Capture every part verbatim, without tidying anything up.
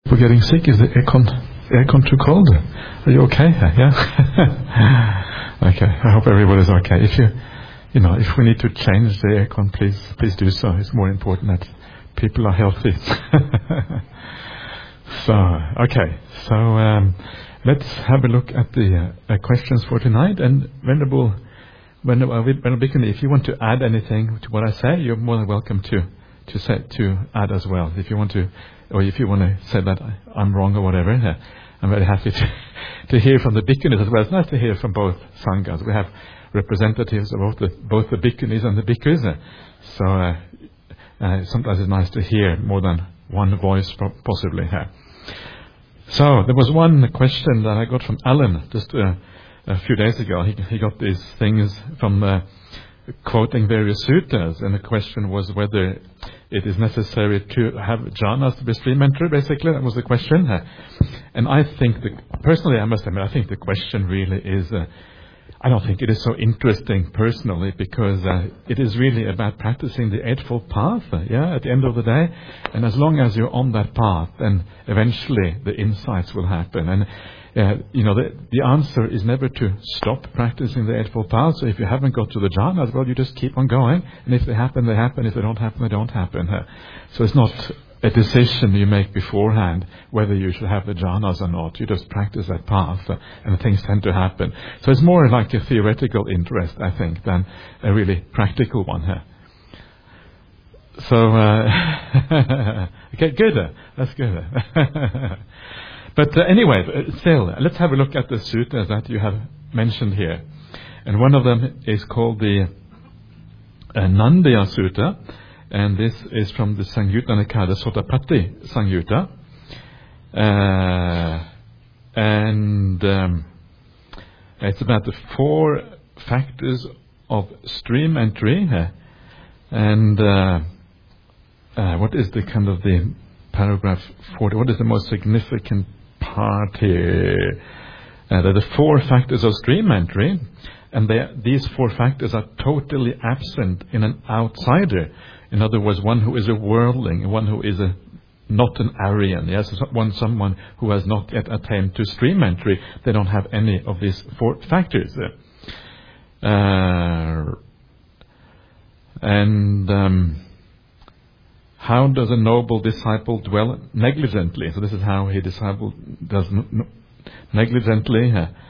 For getting sick, is the aircon aircon too cold? Are you okay? Yeah. Okay. I hope everybody's okay. If you, you know, if we need to change the aircon, please, please do so. It's more important that people are healthy. So, okay. So um, let's have a look at the uh, uh, questions for tonight. And Venerable, Venerable, Venerable Bhikkhuni, if you want to add anything to what I say, you're more than welcome to to say to add as well. If you want to. Or if you want to say that I'm wrong or whatever, uh, I'm very happy to, to hear from the bhikkhunis as well. It's nice to hear from both sanghas. We have representatives of both the, both the bhikkhunis and the bhikkhus. Uh, so uh, uh, sometimes it's nice to hear more than one voice possibly. Uh. So there was one question that I got from Alan just uh, a few days ago. He, he got these things from uh, quoting various suttas, and the question was whether it is necessary to have jhanas to be stream entry, basically. That was the question. Uh, and I think, the, personally, I must admit, I think the question really is, uh, I don't think it is so interesting personally, because uh, it is really about practicing the Eightfold Path, uh, yeah, at the end of the day. And as long as you're on that path, then eventually the insights will happen. And Uh, you know, the, the answer is never to stop practicing the Eightfold Path. So if you haven't got to the jhanas, well, you just keep on going. And if they happen, they happen. If they don't happen, they don't happen. Uh, so it's not a decision you make beforehand whether you should have the jhanas or not. You just practice that path, uh, and things tend to happen. So it's more like a theoretical interest, I think, than a really practical one here. So, uh, okay, good. Uh, that's good. Uh, But uh, anyway, still, let's have a look at the suttas that you have mentioned here. And one of them is called the uh, Nandaya Sutta, and this is from the Sangyutta Nikaya, the Sottapatti Sangyutta. Uh, and um, it's about the four factors of stream entry. Uh, and uh, uh, what is the kind of the paragraph forty? What is the most significant part here? Uh, there are the four factors of stream entry, and they, these four factors are totally absent in an outsider. In other words, one who is a worldling, one who is a not an Aryan, yes, one someone who has not yet attained to stream entry. They don't have any of these four factors. Uh, and um, How does a noble disciple dwell negligently? So this is how a disciple does n- n- negligently.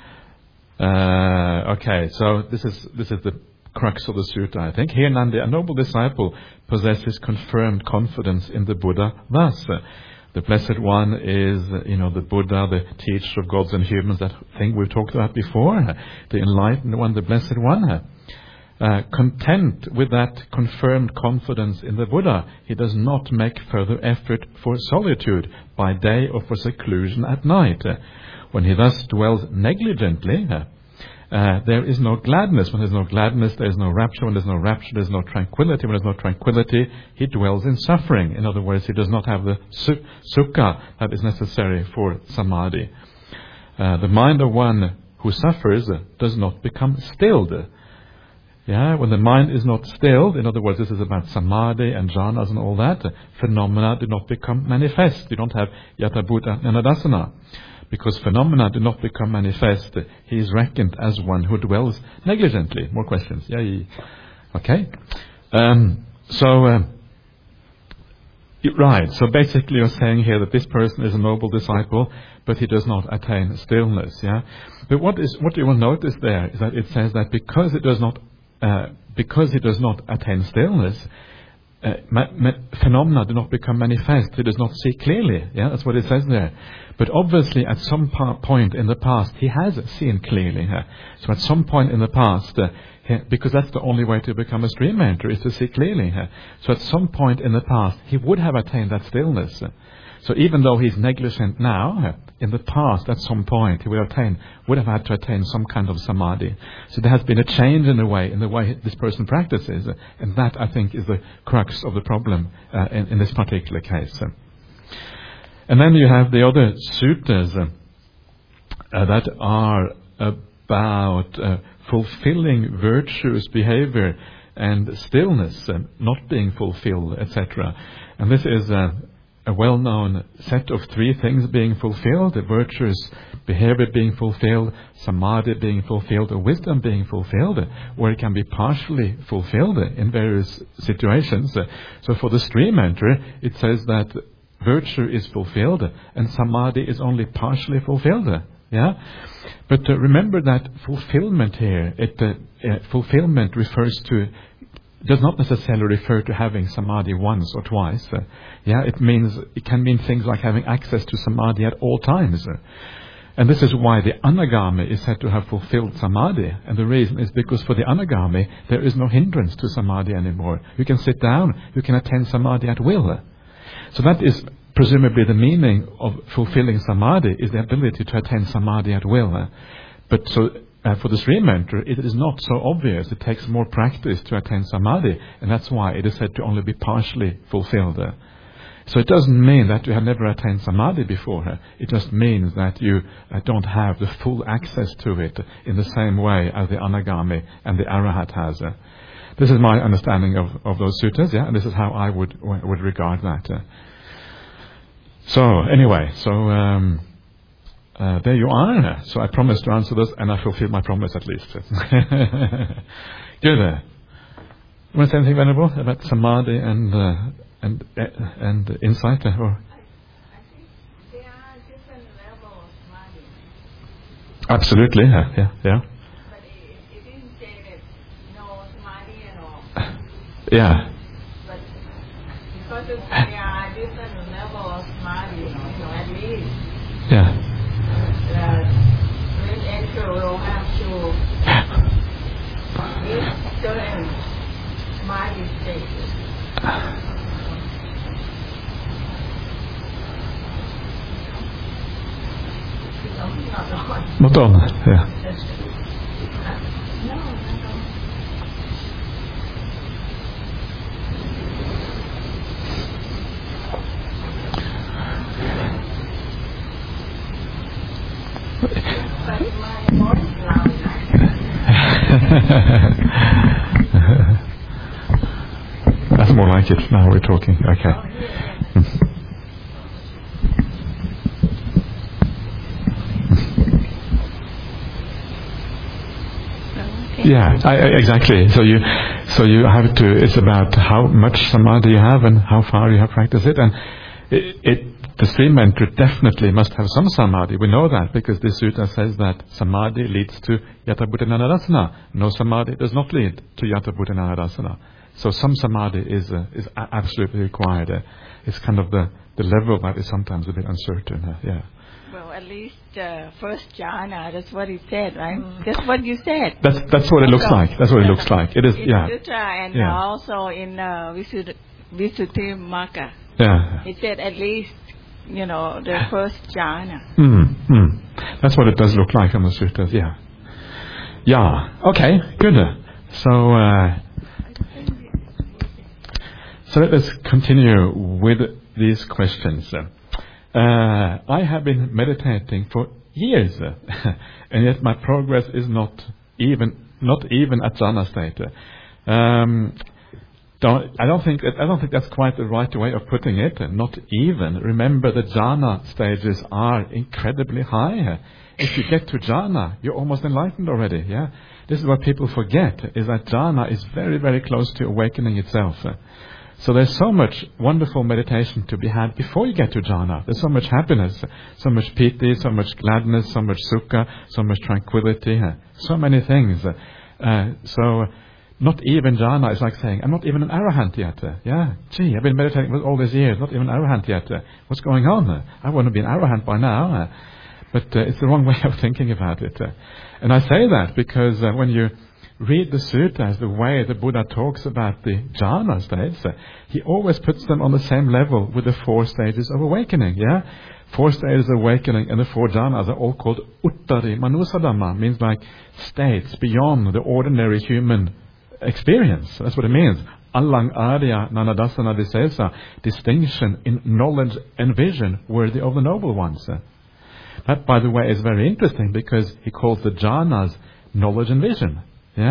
Uh, okay, so this is this is the crux of the sutta, I think. Here, Nandi, a noble disciple possesses confirmed confidence in the Buddha. Thus, uh, the Blessed One is, uh, you know, the Buddha, the teacher of gods and humans. That thing we've talked about before. Uh, the enlightened one, the Blessed One. Uh, Uh, content with that confirmed confidence in the Buddha, he does not make further effort for solitude by day or for seclusion at night. Uh, when he thus dwells negligently, uh, uh, there is no gladness. When there's no gladness, there is no rapture. When there's no rapture, there's no tranquility. When there's no tranquility, he dwells in suffering. In other words, he does not have the su- sukha that is necessary for samadhi. Uh, the mind of one who suffers uh, does not become stilled. Yeah, when the mind is not stilled, in other words, this is about samadhi and jhanas and all that, phenomena do not become manifest. You don't have yata bhuta nanadasana. Because phenomena do not become manifest, he is reckoned as one who dwells negligently. More questions? Yeah, yeah. Okay. Um, so, uh, right. So basically you're saying here that this person is a noble disciple, but he does not attain stillness. Yeah. But what is what you will notice there is that it says that because it does not Uh, because he does not attain stillness, uh, ma- ma- phenomena do not become manifest. He does not see clearly. Yeah, that's what it says there. But obviously, at some pa- point in the past, he has seen clearly. Uh, so at some point in the past, uh, he, because that's the only way to become a stream enter, is to see clearly. Uh, so at some point in the past, he would have attained that stillness. Uh, So even though he's negligent now, in the past, at some point, he would attain, would have had to attain some kind of samadhi. So there has been a change in the way, in the way this person practices, and that, I think, is the crux of the problem uh, in, in this particular case. And then you have the other suttas uh, uh, that are about uh, fulfilling virtuous behavior and stillness, uh, not being fulfilled, et cetera. And this is uh, a well-known set of three things being fulfilled, the virtuous behavior being fulfilled, samadhi being fulfilled, or wisdom being fulfilled, or it can be partially fulfilled in various situations. So for the stream enterer, it says that virtue is fulfilled and samadhi is only partially fulfilled. Yeah, but uh, remember that fulfillment here, it, uh, uh, fulfillment refers to, does not necessarily refer to having samadhi once or twice. Uh, yeah, it means, it can mean things like having access to samadhi at all times. Uh, and this is why the anagami is said to have fulfilled samadhi. And the reason is because for the anagami, there is no hindrance to samadhi anymore. You can sit down, you can attain samadhi at will. So that is presumably the meaning of fulfilling samadhi, is the ability to attain samadhi at will. Uh, but so uh, for the stream enterer, it is not so obvious. It takes more practice to attain samadhi, and that's why it is said to only be partially fulfilled. Uh, so it doesn't mean that you have never attained samadhi before. Uh, it just means that you uh, don't have the full access to it in the same way as the anagami and the arahat has. Uh, this is my understanding of, of those suttas, yeah, and this is how I would would regard that. Uh, So anyway, so um, uh, there you are. So I promised to answer this, and I fulfilled my promise at least. Good. Uh, you want to say anything, Venerable, about samadhi and uh, and uh, and insight? Uh, or? I, I think there are different levels of samadhi. Absolutely. Yeah. Yeah. yeah. But it, it didn't say that no samadhi at all. Yeah. But because of, there are different levels of samadhi, you know, at least. Yeah. The great entry will have to reach certain samadhi stages. Not on. Yeah. No, not on. But my voice is loud enough. That's more like it. Now we're talking. Okay. Yeah, I, I, exactly. So you, so you have to. It's about how much samadhi you have and how far you have practiced it. And it, it the stream enterer definitely must have some samadhi. We know that because this sutta says that samadhi leads to yata bhutananadasana. No samadhi does not lead to yata bhutananadasana. So some samadhi is uh, is a- absolutely required. Uh, it's kind of the the level that is sometimes a bit uncertain. Uh, yeah. Well, at least uh, first jhana, that's what he said, right? Mm. That's what you said. That's that's what it looks Also, like. That's what it looks like. It is, in yeah. Sutra and Yeah. also in uh, Visuddhi Visuddhi Magga. Yeah. He said at least, you know, the first jhana. Mm, mm. That's what it does look like on the sutras, yeah. Yeah, okay, good. So, uh, so let us continue with these questions. Uh, I have been meditating for years, and yet my progress is not even not even at jhana state. Um, don't, I don't think I don't think that's quite the right way of putting it. Not even. Remember, the jhana stages are incredibly high. If you get to jhana, you're almost enlightened already. Yeah, this is what people forget: is that jhana is very, very close to awakening itself. So there's so much wonderful meditation to be had before you get to jhana. There's so much happiness, so much piti, so much gladness, so much sukha, so much tranquility, so many things. Uh, so not even jhana is like saying, I'm not even an arahant yet. Yeah, gee, I've been meditating for all these years, not even an arahant yet. What's going on? I want to be an arahant by now. But uh, it's the wrong way of thinking about it. And I say that because uh, when you read the suttas, the way the Buddha talks about the jhana states, uh, he always puts them on the same level with the four stages of awakening. Yeah, four stages of awakening and the four jhanas are all called uttari manusadhamma, means like states beyond the ordinary human experience. That's what it means. Allang arya nanadasana visesa, distinction in knowledge and vision worthy of the noble ones. That, by the way, is very interesting because he calls the jhanas knowledge and vision. Yeah,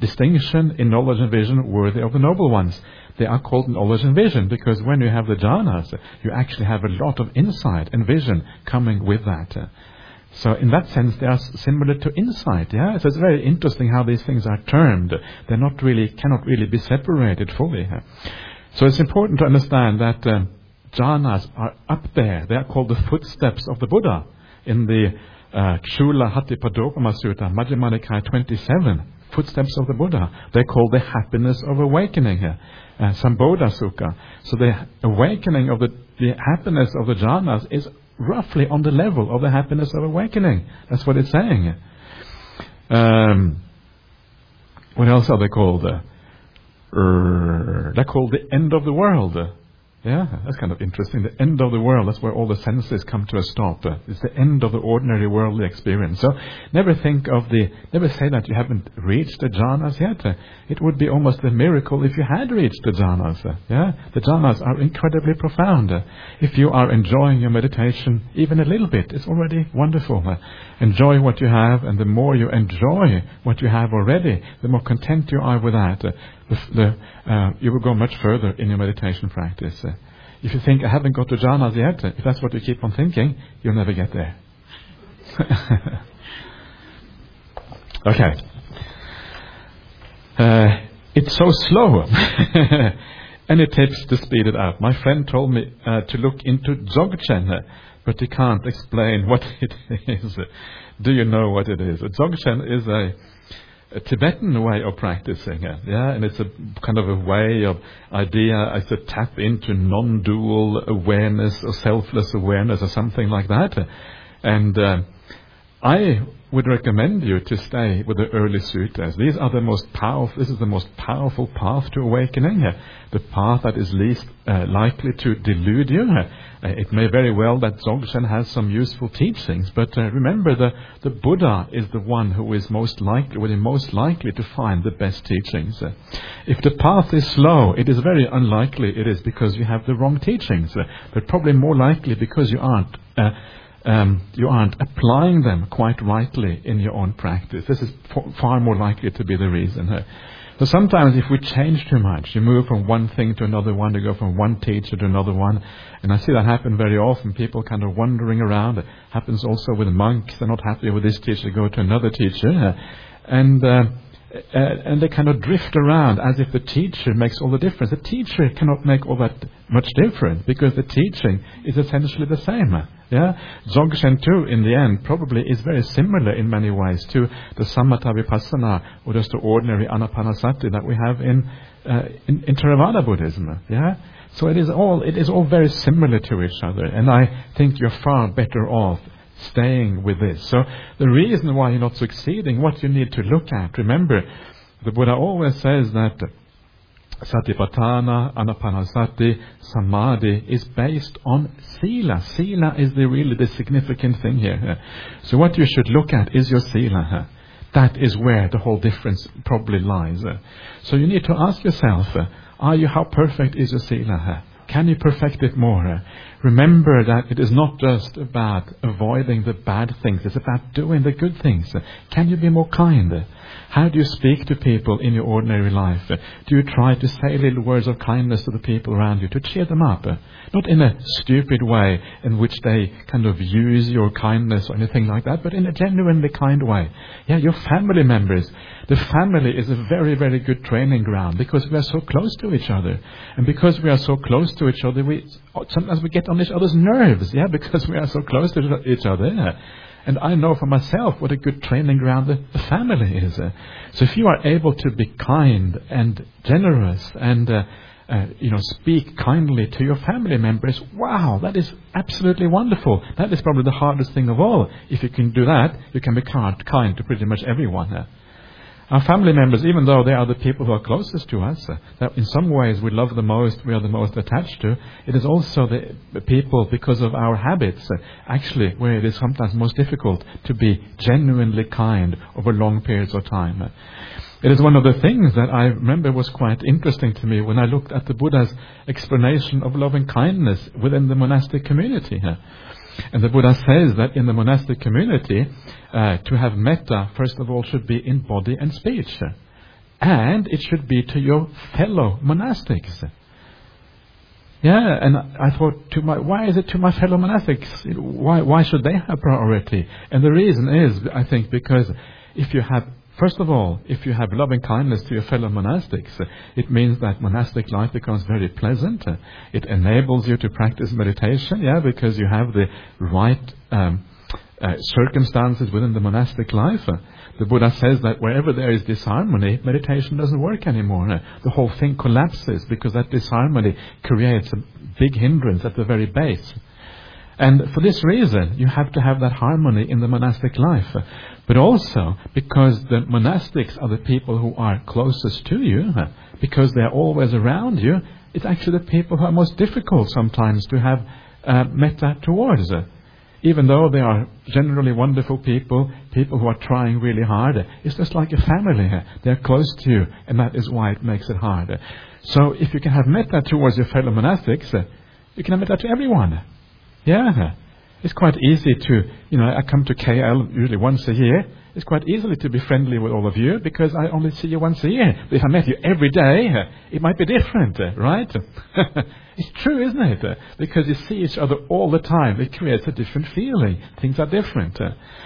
distinction in knowledge and vision worthy of the noble ones. They are called knowledge and vision because when you have the jhanas, you actually have a lot of insight and vision coming with that. So in that sense, they are similar to insight. Yeah, so it's very interesting how these things are termed. They're not really, cannot really be separated fully. So it's important to understand that uh, jhanas are up there. They are called the footsteps of the Buddha in the uh, Chula Hattipadopama Sutta, Majjhima Nikaya twenty-seven. Footsteps of the Buddha. They're called the happiness of awakening here. Uh, Sambodha Sukha. So the awakening of the, the happiness of the jhanas is roughly on the level of the happiness of awakening. That's what it's saying. Um, what else are they called? Uh, they're called the end of the world. Uh, yeah, that's kind of interesting. The end of the world, that's where all the senses come to a stop. Uh, it's the end of the ordinary worldly experience. So never think of the, never say that you haven't reached the jhanas yet. Uh, it would be almost a miracle if you had reached the jhanas. Uh, yeah, the jhanas are incredibly profound. Uh, if you are enjoying your meditation even a little bit, it's already wonderful. Uh, enjoy what you have, and the more you enjoy what you have already, the more content you are with that. Uh, The, the, uh, you will go much further in your meditation practice. Uh, if you think, I haven't got to jhanas yet, uh, if that's what you keep on thinking, you'll never get there. Okay. Uh, it's so slow. Any tips to speed it up? My friend told me uh, to look into Dzogchen, uh, but he can't explain what it is. Do you know what it is? Dzogchen is a A Tibetan way of practicing it, yeah, and it's a kind of a way of idea as to tap into non-dual awareness or selfless awareness or something like that. And uh, I would recommend you to stay with the early suttas. These are the most powerful. This is the most powerful path to awakening. Uh, the path that is least uh, likely to delude you. Uh, it may very well that Dzogchen has some useful teachings, but uh, remember the the Buddha is the one who is most likely, will be most likely to find the best teachings. Uh, if the path is slow, it is very unlikely it is because you have the wrong teachings, uh, but probably more likely because you aren't. Uh, Um, you aren't applying them quite rightly in your own practice. This is f- far more likely to be the reason. Uh, so sometimes if we change too much, you move from one thing to another one, you go from one teacher to another one, and I see that happen very often, people kind of wandering around. It happens also with monks. They're not happy with this teacher, go to another teacher, uh, and uh, Uh, and they kind of drift around as if the teacher makes all the difference. The teacher cannot make all that much difference because the teaching is essentially the same. Yeah, Dzogchen too, in the end, probably is very similar in many ways to the Samatha Vipassana or just the ordinary Anapanasati that we have in uh, in, in Theravada Buddhism. Yeah, so it is all it is all very similar to each other, and I think you're far better off staying with this. So the reason why you're not succeeding, what you need to look at, remember, the Buddha always says that Satipatthana, Anapanasati, Samadhi is based on Sila. Sila is the really the significant thing here. So what you should look at is your Sila. That is where the whole difference probably lies. So you need to ask yourself, are you, how perfect is your Sila? Can you perfect it more? Remember that it is not just about avoiding the bad things. It's about doing the good things. Can you be more kind? How do you speak to people in your ordinary life? Do you try to say little words of kindness to the people around you to cheer them up? Not in a stupid way in which they kind of use your kindness or anything like that, but in a genuinely kind way. Yeah, your family members. The family is a very, very good training ground because we are so close to each other. And because we are so close to each other, we sometimes we get on each other's nerves, yeah, because we are so close to each other. Yeah. And I know for myself what a good training ground the, the family is. Uh, so if you are able to be kind and generous and uh, uh, you know, speak kindly to your family members, wow, that is absolutely wonderful. That is probably the hardest thing of all. If you can do that, you can be kind, kind to pretty much everyone. Uh, Our family members, even though they are the people who are closest to us, uh, that in some ways we love the most, we are the most attached to, it is also the, the people, because of our habits, uh, actually, where it is sometimes most difficult to be genuinely kind over long periods of time. Uh, it is one of the things that I remember was quite interesting to me when I looked at the Buddha's explanation of loving kindness within the monastic community. Uh, And the Buddha says that in the monastic community, uh, to have metta, first of all, should be in body and speech. And it should be to your fellow monastics. Yeah, and I thought, to my, why is it to my fellow monastics? Why, why should they have priority? And the reason is, I think, because if you have, first of all, if you have loving kindness to your fellow monastics, it means that monastic life becomes very pleasant. It enables you to practice meditation, yeah, because you have the right um, uh, circumstances within the monastic life. The Buddha says that wherever there is disharmony, meditation doesn't work anymore. The whole thing collapses because that disharmony creates a big hindrance at the very base. And for this reason, you have to have that harmony in the monastic life. But also because the monastics are the people who are closest to you, because they're always around you, it's actually the people who are most difficult sometimes to have uh, metta towards. Even though they are generally wonderful people, people who are trying really hard, it's just like a family. They're close to you, and that is why it makes it hard. So if you can have metta towards your fellow monastics, you can have metta to everyone. Yeah. It's quite easy to, you know, I come to K L usually once a year. It's quite easy to be friendly with all of you because I only see you once a year. But if I met you every day, it might be different, right? It's true, isn't it? Because you see each other all the time. It creates a different feeling. Things are different.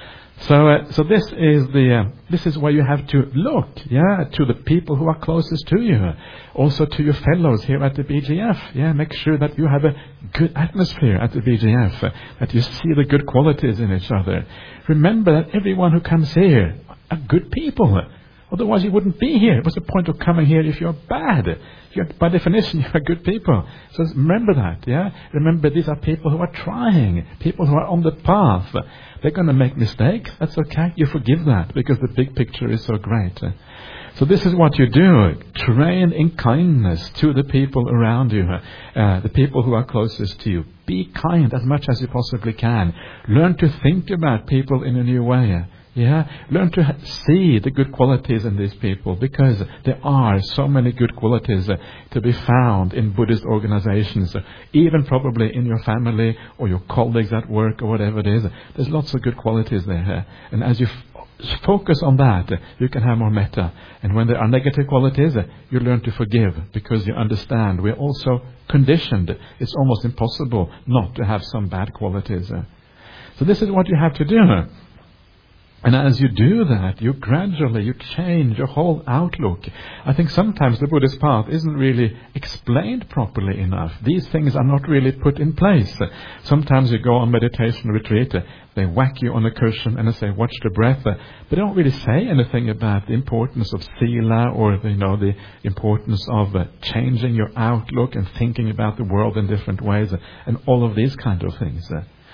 So, uh, so this is the uh, this is where you have to look, yeah, to the people who are closest to you, also to your fellows here at the B G F. Yeah, make sure that you have a good atmosphere at the B G F, uh, that you see the good qualities in each other. Remember that everyone who comes here are good people. Otherwise, you wouldn't be here. What's the point of coming here if you're bad? You're, by definition, you're good people. So remember that, yeah? Remember, these are people who are trying, people who are on the path. They're going to make mistakes. That's okay. You forgive that because the big picture is so great. So this is what you do. Train in kindness to the people around you, uh, the people who are closest to you. Be kind as much as you possibly can. Learn to think about people in a new way. Yeah, learn to see the good qualities in these people, because there are so many good qualities uh, to be found in Buddhist organizations, uh, even probably in your family or your colleagues at work or whatever it is. There's lots of good qualities there. Uh, and as you f- focus on that, uh, you can have more metta. And when there are negative qualities, uh, you learn to forgive, because you understand we're also conditioned. It's almost impossible not to have some bad qualities. Uh. So this is what you have to do. And as you do that, you gradually, you change your whole outlook. I think sometimes the Buddhist path isn't really explained properly enough. These things are not really put in place. Sometimes you go on meditation retreat, they whack you on a cushion and they say, watch the breath. But they don't really say anything about the importance of sila, or, you know, the importance of uh, changing your outlook and thinking about the world in different ways, and all of these kind of things.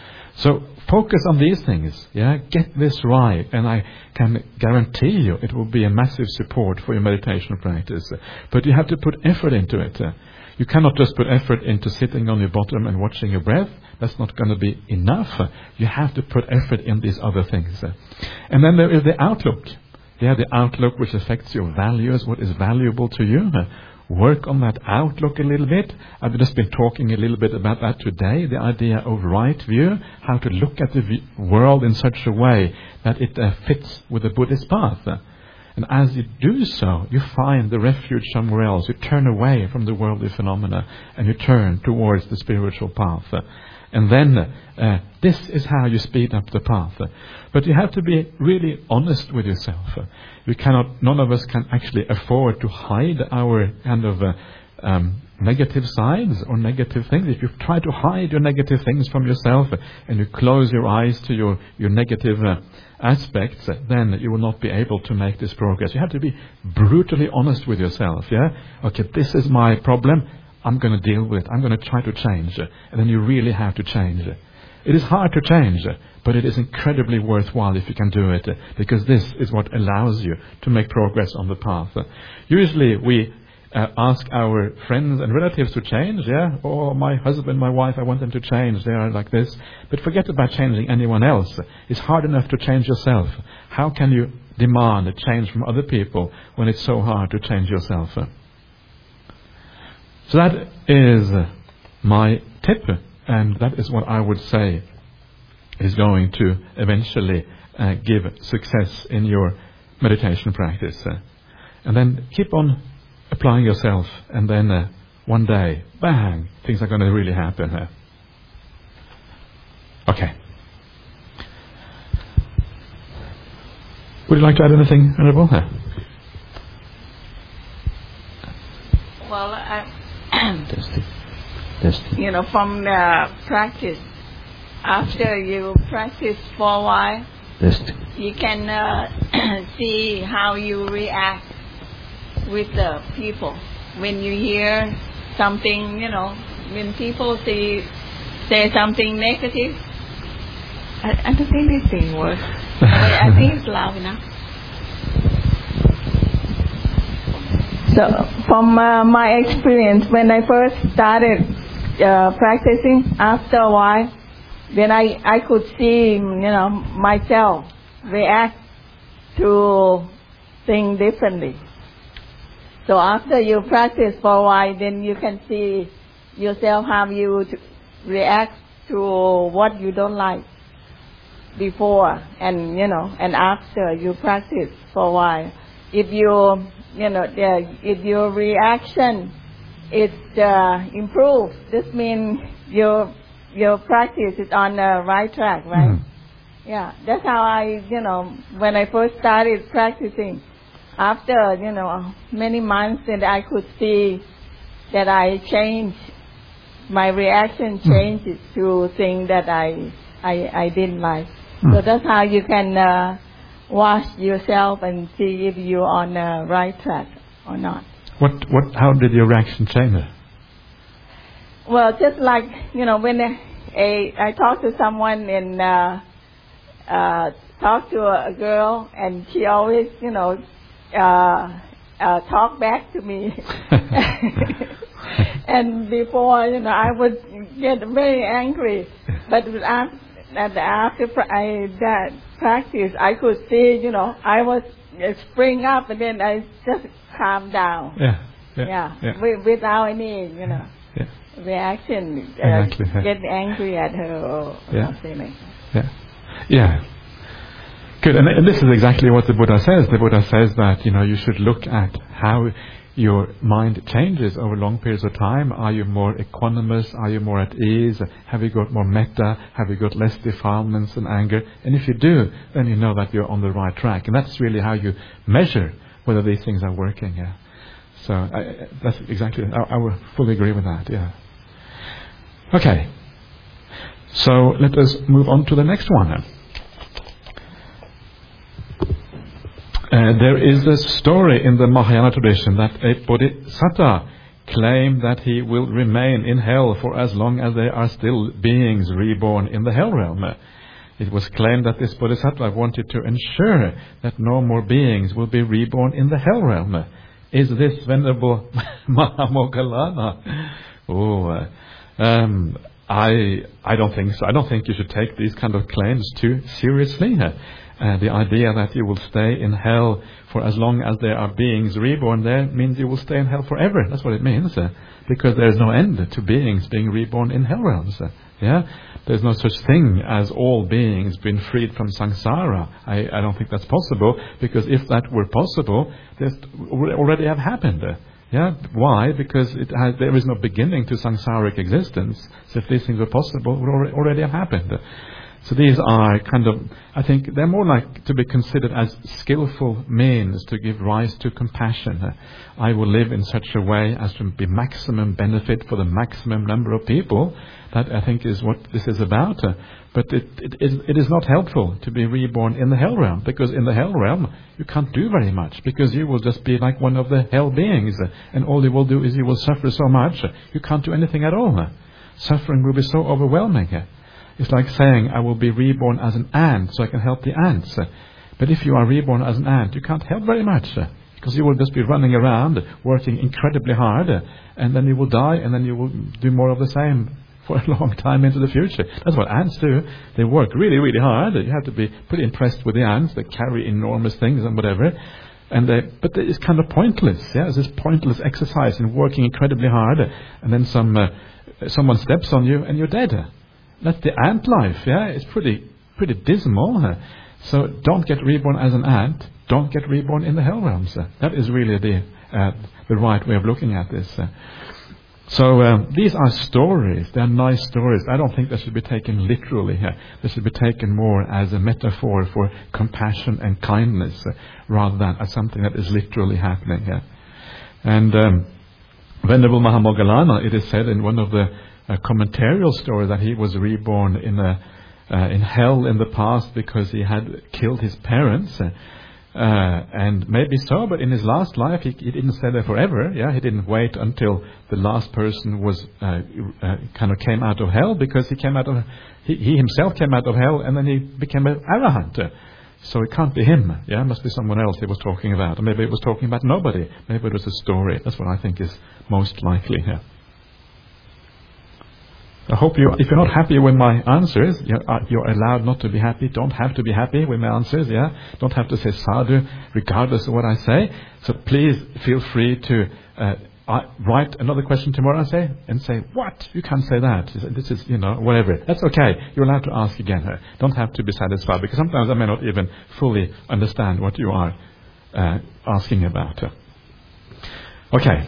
So focus on these things, yeah, get this right, and I can guarantee you it will be a massive support for your meditation practice. But you have to put effort into it. You cannot just put effort into sitting on your bottom and watching your breath. That's not going to be enough. You have to put effort in these other things. And then there is the outlook. Yeah, the outlook which affects your values, what is valuable to you. Work on that outlook a little bit. I've just been talking a little bit about that today, the idea of right view, how to look at the v- world in such a way that it uh, fits with the Buddhist path. And as you do so, you find the refuge somewhere else. You turn away from the worldly phenomena and you turn towards the spiritual path. And then uh, this is how you speed up the path. But you have to be really honest with yourself. We cannot, none of us can actually afford to hide our kind of uh, um, negative sides or negative things. If you try to hide your negative things from yourself and you close your eyes to your, your negative uh, aspects, then you will not be able to make this progress. You have to be brutally honest with yourself. Yeah, okay, this is my problem. I'm going to deal with it. I'm going to try to change. And then you really have to change. It is hard to change, but it is incredibly worthwhile if you can do it, because this is what allows you to make progress on the path. Usually we uh, ask our friends and relatives to change, yeah? Oh, my husband, my wife, I want them to change. They are like this. But forget about changing anyone else. It's hard enough to change yourself. How can you demand a change from other people when it's so hard to change yourself? So that is my tip, and that is what I would say is going to eventually uh, give success in your meditation practice. And then keep on applying yourself, and then uh, one day, bang, things are going to really happen. Uh. Okay. Would you like to add anything, Venerable? Uh. Well, I, Testing. Testing. you know, from the practice, after you practice for a while, Testing. you can uh, see how you react with the people. When you hear something, you know, when people say, say something negative, I, I don't think this thing works. I, I think it's loud enough. So, from uh, my experience, when I first started uh, practicing, after a while, then I, I could see, you know, myself react to things differently. So after you practice for a while, then you can see yourself how you to react to what you don't like before and, you know, and after you practice for a while. If you, you know, the, if your reaction is uh, improved, this means your your practice is on the right track, right? Mm. Yeah, that's how I, you know, when I first started practicing, after, you know, many months, and I could see that I changed, my reaction changes mm. to things that I, I, I didn't like. Mm. So that's how you can uh, watch yourself and see if you're on the right track or not. What, what, how did your reaction change? Well, just like, you know, when a, a, I talk to someone and uh, uh, talk to a, a girl, and she always, you know, uh, uh, talk back to me. And before, you know, I would get very angry. But after, after I that practice, I could see, you know, I was uh, spring up, and then I just calm down. Yeah. Yeah. Yeah. yeah. With, without any, you know. Yeah. reaction, uh, exactly. yeah. get angry at her or yeah. something like that. Yeah, yeah. Good, and, and this is exactly what the Buddha says. The Buddha says that, you know, you should look at how your mind changes over long periods of time. Are you more equanimous? Are you more at ease? Have you got more metta? Have you got less defilements and anger? And if you do, then you know that you're on the right track. And that's really how you measure whether these things are working. Yeah. So I, that's exactly, I, I would fully agree with that. Yeah. Okay, so let us move on to the next one. Uh, there is a story in the Mahayana tradition that a bodhisattva claimed that he will remain in hell for as long as there are still beings reborn in the hell realm. Uh, it was claimed that this bodhisattva wanted to ensure that no more beings will be reborn in the hell realm. Uh, is this Venerable Mahamoggallana? Oh, uh, Um, I I don't think so. I don't think you should take these kind of claims too seriously. Uh, the idea that you will stay in hell for as long as there are beings reborn there means you will stay in hell forever. That's what it means. Uh, because there is no end to beings being reborn in hell realms. Uh, yeah, there's no such thing as all beings being freed from samsara. I, I don't think that's possible, because if that were possible, this would already have happened. Uh, Yeah, why? Because it has, there is no beginning to samsaric existence. So if these things were possible, it would already have happened. So these are kind of, I think they're more like to be considered as skillful means to give rise to compassion. I will live in such a way as to be maximum benefit for the maximum number of people. That, I think, is what this is about. But it, it, is, it is not helpful to be reborn in the hell realm, because in the hell realm you can't do very much, because you will just be like one of the hell beings, and all you will do is you will suffer so much you can't do anything at all. Suffering will be so overwhelming. It's like saying, I will be reborn as an ant so I can help the ants. But if you are reborn as an ant, you can't help very much, because you will just be running around working incredibly hard, and then you will die, and then you will do more of the same for a long time into the future. That's what ants do. They work really, really hard. You have to be pretty impressed with the ants. They carry enormous things and whatever. And they, but it's kind of pointless. Yeah, it's this pointless exercise in working incredibly hard, and then some uh, someone steps on you and you're dead. That's the ant life. Yeah, it's pretty pretty dismal. So don't get reborn as an ant. Don't get reborn in the hell realms. Uh, that is really the uh, the right way of looking at this. Uh, so um, these are stories. They are nice stories. I don't think they should be taken literally here. They should be taken more as a metaphor for compassion and kindness, uh, rather than as something that is literally happening here. And um, Venerable Mahamoggallana, it is said in one of the uh, commentarial stories that he was reborn in a, uh, in hell in the past because he had killed his parents. Uh, Uh, and maybe so, but in his last life he, he didn't stay there forever. Yeah, he didn't wait until the last person was uh, uh, kind of came out of hell, because he came out of he, he himself came out of hell, and then he became an arahant. So it can't be him. Yeah, it must be someone else he was talking about, or maybe it was talking about nobody. Maybe it was a story. That's what I think is most likely here. I hope you, if you're not happy with my answers, you're, uh, you're allowed not to be happy. Don't have to be happy with my answers, yeah? Don't have to say sadhu regardless of what I say. So please feel free to uh, uh, write another question tomorrow and say, and say, what? You can't say that. This is, you know, whatever. That's okay. You're allowed to ask again. Uh, don't have to be satisfied, because sometimes I may not even fully understand what you are uh, asking about. Uh, okay.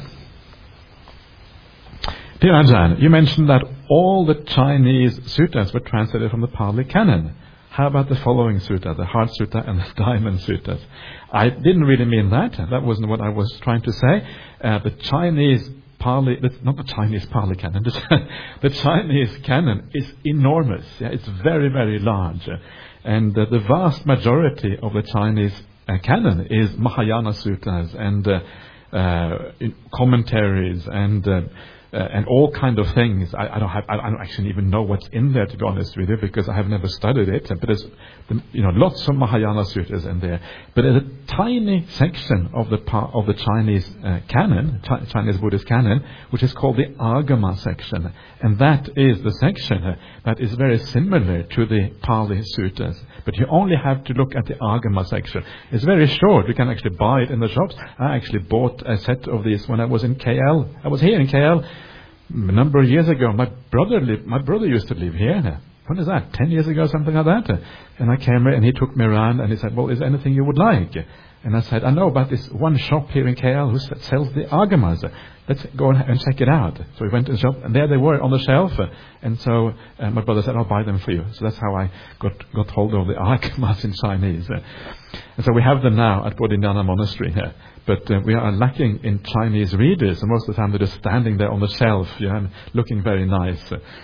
Dear Ajahn, you mentioned that all the Chinese suttas were translated from the Pali Canon. How about the following sutta, the Heart Sutta and the Diamond Suttas? I didn't really mean that. That wasn't what I was trying to say. Uh, the Chinese Pali, not the Chinese Pali Canon, the Chinese Canon is enormous. Yeah, it's very, very large. And uh, the vast majority of the Chinese uh, Canon is Mahayana Suttas and uh, uh, commentaries and uh, Uh, and all kind of things. I, I don't have. I, I don't actually even know what's in there, to be honest with you, because I have never studied it. But there's, you know, lots of Mahayana sutras in there. But there's a tiny section of the of the Chinese uh, canon, Ch- Chinese Buddhist canon, which is called the Agama section, and that is the section uh, that is very similar to the Pali sutras. But you only have to look at the Agama section. It's very short. You can actually buy it in the shops. I actually bought a set of these when I was in K L. I was here in K L. A number of years ago. My brother lived, my brother used to live here. When is that? Ten years ago, something like that. And I came and he took me around and he said, well, is there anything you would like? And I said, I know about this one shop here in K L who sells the Agamas. Let's go and check it out. So we went to the shop, and there they were on the shelf. And so uh, my brother said, I'll buy them for you. So that's how I got got hold of the Agamas in Chinese. And so we have them now at Bodhinyana Monastery here. But uh, we are lacking in Chinese readers, and most of the time they're just standing there on the shelf, yeah, and looking very nice.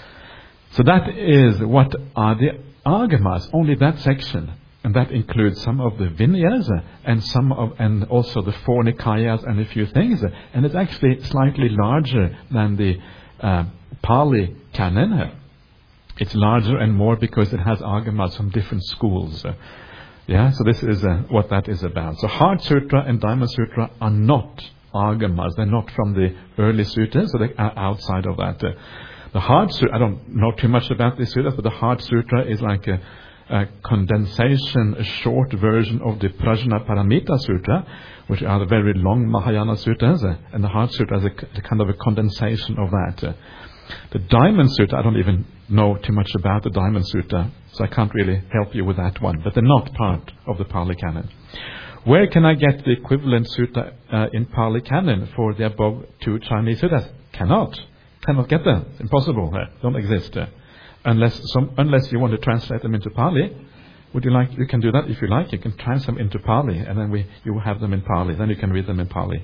So that is what are the Agamas, only that section. And that includes some of the Vinyas and some of, and also the four Nikayas and a few things. And it's actually slightly larger than the uh, Pali Canon. It's larger and more because it has Agamas from different schools. Yeah, so this is uh, what that is about. So Heart Sutra and Diamond Sutra are not Agamas. They're not from the early sutras, so they are outside of that. Uh, the Heart Sutra, I don't know too much about these sutras, but the Heart Sutra is like a, a condensation, a short version of the Prajna Paramita Sutra, which are the very long Mahayana sutras, uh, and the Heart Sutra is a, a kind of a condensation of that. Uh, the Diamond Sutra, I don't even know too much about the Diamond Sutra, so I can't really help you with that one, but they're not part of the Pali Canon. Where can I get the equivalent sutta uh, in Pali Canon for the above two Chinese suttas? Cannot. Cannot get them. It's impossible. Uh, don't exist. Uh, unless some, unless you want to translate them into Pali. Would you like, you can do that if you like. You can translate them into Pali, and then we, you will have them in Pali. Then you can read them in Pali.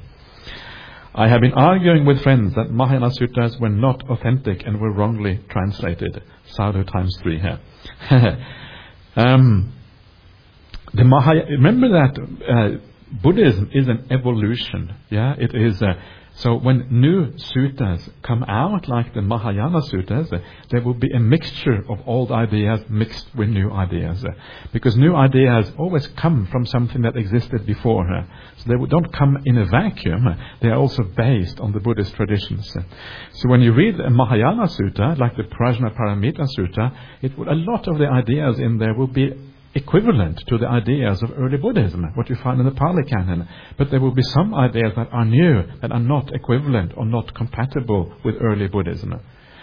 I have been arguing with friends that Mahayana sutras were not authentic and were wrongly translated. Sadhu times three here. um, the Mahaya, remember that uh, Buddhism is an evolution. Yeah, it is. Uh, so when new suttas come out, like the Mahayana suttas, uh, there will be a mixture of old ideas mixed with new ideas, uh, because new ideas always come from something that existed before. Uh, so they don't come in a vacuum. Uh, they are also based on the Buddhist traditions. Uh, so when you read a Mahayana sutta, like the Prajna Paramita Sutta, it will, a lot of the ideas in there will be equivalent to the ideas of early Buddhism, what you find in the Pali Canon. But there will be some ideas that are new, that are not equivalent or not compatible with early Buddhism.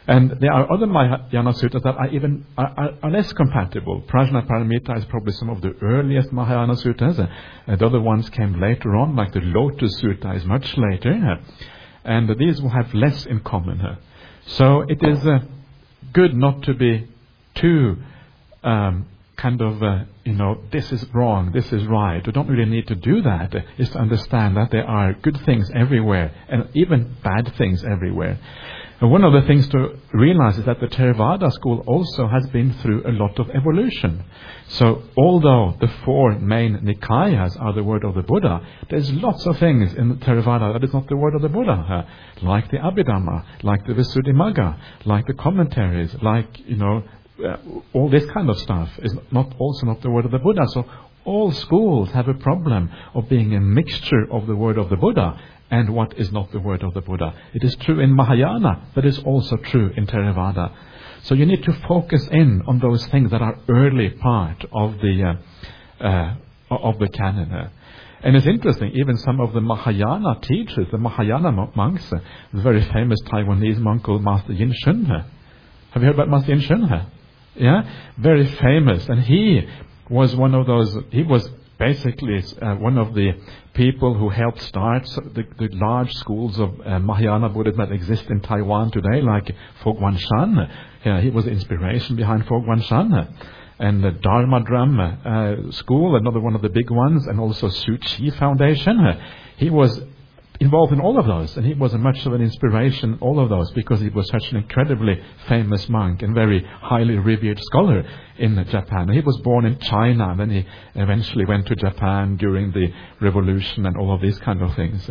And there are other Mahayana suttas that are even are, are, are less compatible. Prajnaparamita is probably some of the earliest Mahayana suttas. Uh, and the other ones came later on, like the Lotus Sutta is much later. Uh, and uh, these will have less in common. Uh. So it is uh, good not to be too um, kind of, uh, you know, this is wrong, this is right. We don't really need to do that. Uh, it's to understand that there are good things everywhere and even bad things everywhere. And one of the things to realize is that the Theravada school also has been through a lot of evolution. So although the four main Nikayas are the word of the Buddha, there's lots of things in the Theravada that is not the word of the Buddha, uh, like the Abhidhamma, like the Visuddhimagga, like the commentaries, like, you know, uh, all this kind of stuff is not also not the word of the Buddha. So all schools have a problem of being a mixture of the word of the Buddha and what is not the word of the Buddha. It is true in Mahayana, but it's also true in Theravada. So you need to focus in on those things that are early part of the uh, uh, of the canon. Uh. And it's interesting, even some of the Mahayana teachers, the Mahayana monks, uh, the very famous Taiwanese monk called Master Yin Shun. Uh. Have you heard about Master Yin Shun? Uh? Yeah, very famous. And he was one of those, he was basically uh, one of the people who helped start the, the large schools of uh, Mahayana Buddhism that exist in Taiwan today, like Fo Guang Shan. Yeah, he was the inspiration behind Fo Guang Shan. And the Dharma Drum uh, School, another one of the big ones, and also Shu Chi Foundation. He was involved in all of those, and he was a much of an inspiration, all of those, because he was such an incredibly famous monk and very highly revered scholar in Japan. And he was born in China, and then he eventually went to Japan during the revolution and all of these kind of things.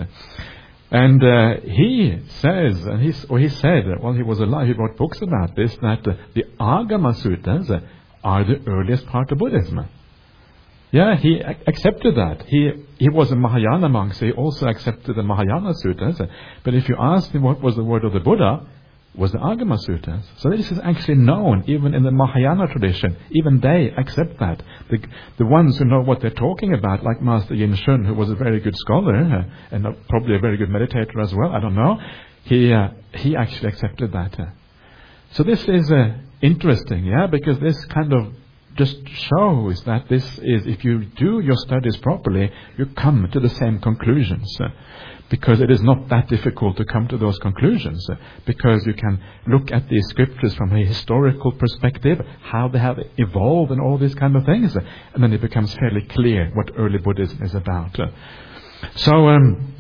And uh, he says, and he, or he said, while he was alive, he wrote books about this, that uh, the Agama Suttas uh, are the earliest part of Buddhism. Yeah, he accepted that. He he was a Mahayana monk, so he also accepted the Mahayana Suttas. But if you ask him what was the word of the Buddha, was the Agama Suttas. So this is actually known even in the Mahayana tradition. Even they accept that. The the ones who know what they're talking about, like Master Yin Shun, who was a very good scholar uh, and uh, probably a very good meditator as well, I don't know, he uh, he actually accepted that. Uh. So this is uh, interesting, yeah, because this kind of just shows that this is, if you do your studies properly, you come to the same conclusions. Uh, because it is not that difficult to come to those conclusions. Uh, because you can look at these scriptures from a historical perspective, how they have evolved and all these kind of things. Uh, and then it becomes fairly clear what early Buddhism is about. Uh, so, um,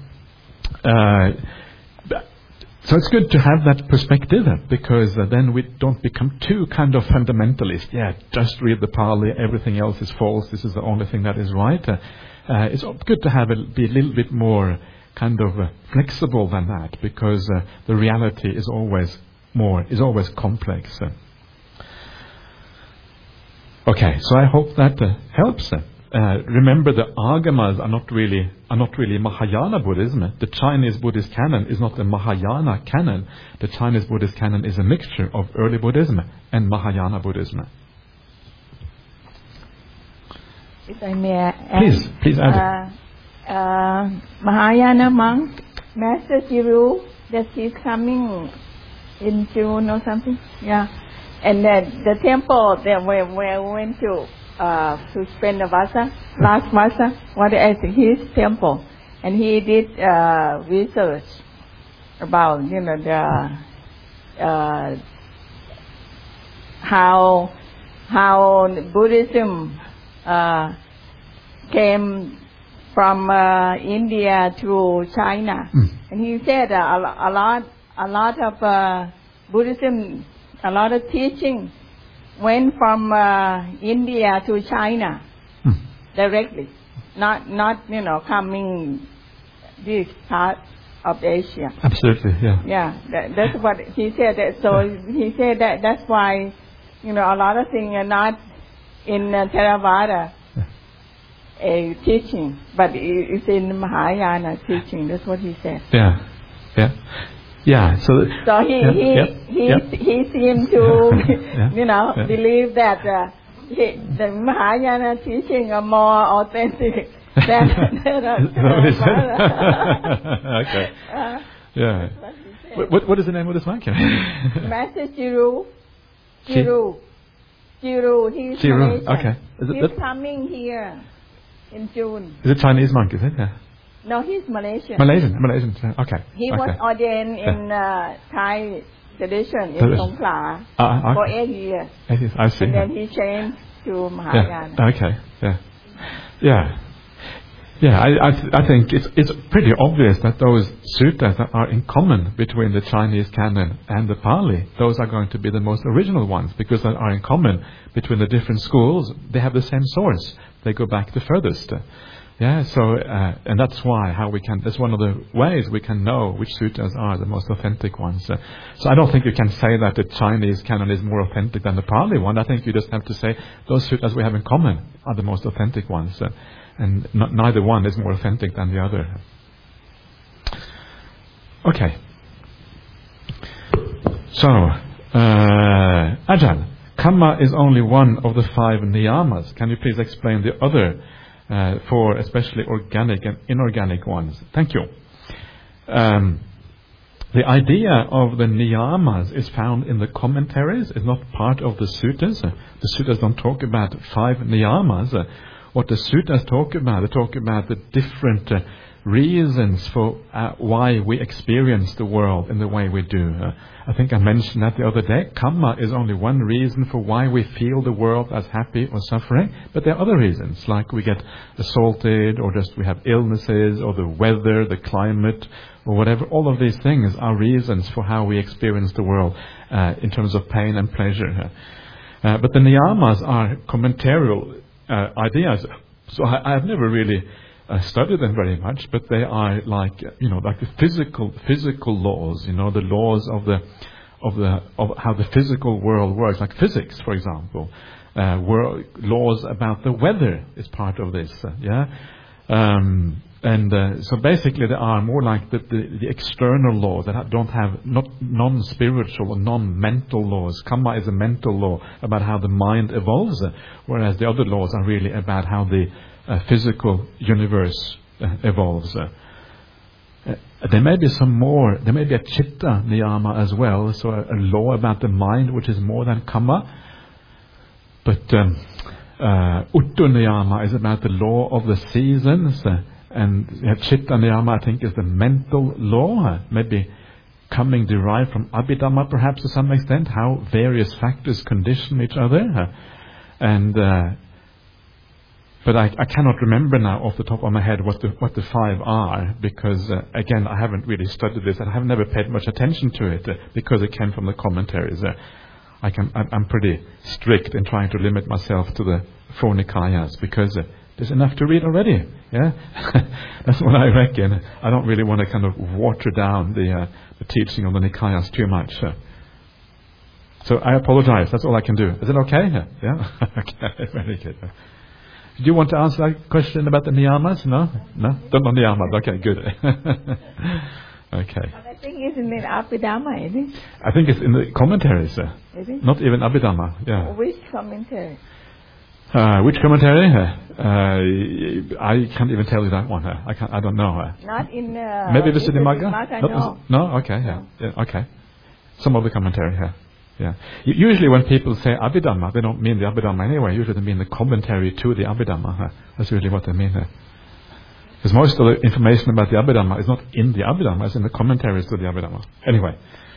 uh, So it's good to have that perspective, because uh, then we don't become too kind of fundamentalist. Yeah, just read the Pali, everything else is false, this is the only thing that is right. Uh, uh, it's good to have it be a little bit more kind of uh, flexible than that, because uh, the reality is always more, is always complex. Uh. Okay, so I hope that uh, helps. Uh. Uh, remember, the Agamas are not really are not really Mahayana Buddhism. The Chinese Buddhist canon is not a Mahayana canon. The Chinese Buddhist canon is a mixture of early Buddhism and Mahayana Buddhism. If I may add, please, please add. Uh, uh, Mahayana monk Master Jiru, that he's coming in June or something. Yeah, and then the temple that where where we went to. Uh, to spend the Vasa, last Vasa, what is his temple, and he did uh, research about, you know, the uh, how how Buddhism uh, came from uh, India to China, mm. and he said uh, a, a lot a lot of uh, Buddhism, a lot of teaching went from uh, India to China hmm. directly, not not you know coming this part of Asia. Absolutely, yeah. Yeah, that, that's what he said. That, so yeah. he said that that's why, you know, a lot of things are not in uh, Theravada yeah. uh, teaching, but it's in Mahayana teaching. That's what he said. Yeah, yeah. Yeah, so, so he yeah, he yeah, he yeah. he seemed to yeah, you know yeah. believe that uh, he, the Mahayana teaching are more authentic than than Okay. uh, Yeah. What, what, what is the name of this one? Master Jiru. Jiru. Jiru. He's Jiru. Malaysian. Okay. Is it He's that? coming here in June. Is it Chinese monk? Is it? Yeah. No, he's Malaysian. Malaysian. Malaysian. Okay. He okay. was ordained in uh, Thai tradition in Tradition. Songkhla Uh, okay. for eight years. Eight years. I see. And then he changed to Mahayana. Yeah. Okay. Yeah. Yeah. Yeah, I, I, th- I think it's it's pretty obvious that those suttas that are in common between the Chinese canon and the Pali, those are going to be the most original ones because they are in common between the different schools. They have the same source. They go back the furthest. Yeah, so uh, and that's why how we can. That's one of the ways we can know which suttas are the most authentic ones. Uh, so I don't think you can say that the Chinese canon is more authentic than the Pali one. I think you just have to say those suttas we have in common are the most authentic ones. Uh, And n- neither one is more authentic than the other. Okay. So, uh, Ajahn, Kamma is only one of the five niyamas. Can you please explain the other uh, four, especially organic and inorganic ones? Thank you. Um, the idea of the niyamas is found in the commentaries. It's not part of the suttas. The suttas don't talk about five niyamas. What the suttas talk about, they talk about the different uh, reasons for uh, why we experience the world in the way we do. Uh, I think I mentioned that the other day. Kamma is only one reason for why we feel the world as happy or suffering, but there are other reasons, like we get assaulted, or just we have illnesses, or the weather, the climate, or whatever. All of these things are reasons for how we experience the world uh, in terms of pain and pleasure. Uh, but the niyamas are commentarial Uh, ideas. So I, I've never really uh, studied them very much, but they are like you know like the physical physical laws. You know the laws of the of the of how the physical world works, like physics, for example. Uh, world, laws about the weather is part of this. Uh, yeah. Um, and uh, so basically, they are more like the, the, the external laws that don't have not non-spiritual or non-mental laws. Kamma is a mental law about how the mind evolves, uh, whereas the other laws are really about how the uh, physical universe uh, evolves. Uh, uh, there may be some more. There may be a chitta niyama as well, so a, a law about the mind which is more than kamma. But um, uh, uttu niyama is about the law of the seasons. Uh, And uh, Chitta Niyama, I think, is the mental law, uh, maybe coming derived from Abhidhamma, perhaps to some extent, how various factors condition each other. Uh, and uh, but I, I cannot remember now off the top of my head what the what the five are, because uh, again I haven't really studied this and I have never paid much attention to it uh, because it came from the commentaries. Uh, I can I'm, I'm pretty strict in trying to limit myself to the four Nikayas because. Uh, There's enough to read already, yeah. That's what I reckon. I don't really want to kind of water down the, uh, the teaching of the Nikayas too much. Uh. So I apologize. That's all I can do. Is it okay? Yeah. Okay. Very good. Do you want to answer that question about the niyamas? No, no. Don't know niyamas. Okay. Good. Okay. I think it's in the Abhidhamma, is it? I think it's in the commentaries. Uh. Is it? Not even Abhidhamma. Yeah. Which commentary? Uh, which commentary? Uh, I can't even tell you that one. Uh, I can't. I don't know. Uh, Not in. Uh, maybe Visuddhimagga? No. No. no. Okay. Yeah. yeah. Okay. Some of the commentary. Yeah. Yeah. U- usually, when people say Abhidhamma, they don't mean the Abhidhamma anyway. Usually, they mean the commentary to the Abhidhamma. Uh, that's usually what they mean. Uh. Because most of the information about the Abhidhamma is not in the Abhidhamma; it's in the commentaries to the Abhidhamma. Anyway.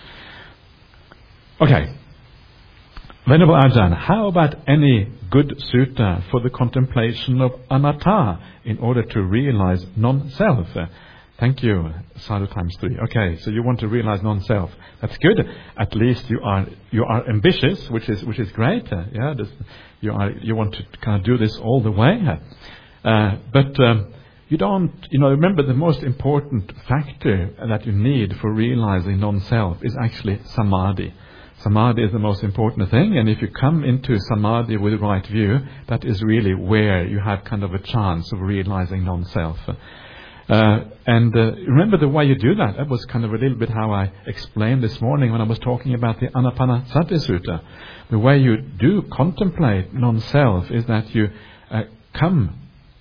Okay. Venerable Ajahn, how about any good sutta for the contemplation of anatta in order to realize non-self? Uh, thank you, sadhu times three. Okay, so you want to realize non-self. That's good. At least you are you are ambitious, which is which is great. Uh, yeah, this, you are you want to kind of do this all the way. Uh, but um, you don't. You know, remember the most important factor that you need for realizing non-self is actually samadhi. Samadhi is the most important thing, and if you come into samadhi with the right view, that is really where you have kind of a chance of realizing non-self. Uh, and uh, remember the way you do that, that was kind of a little bit how I explained this morning when I was talking about the Anapanasati Sutta. The way you do contemplate non-self is that you uh, come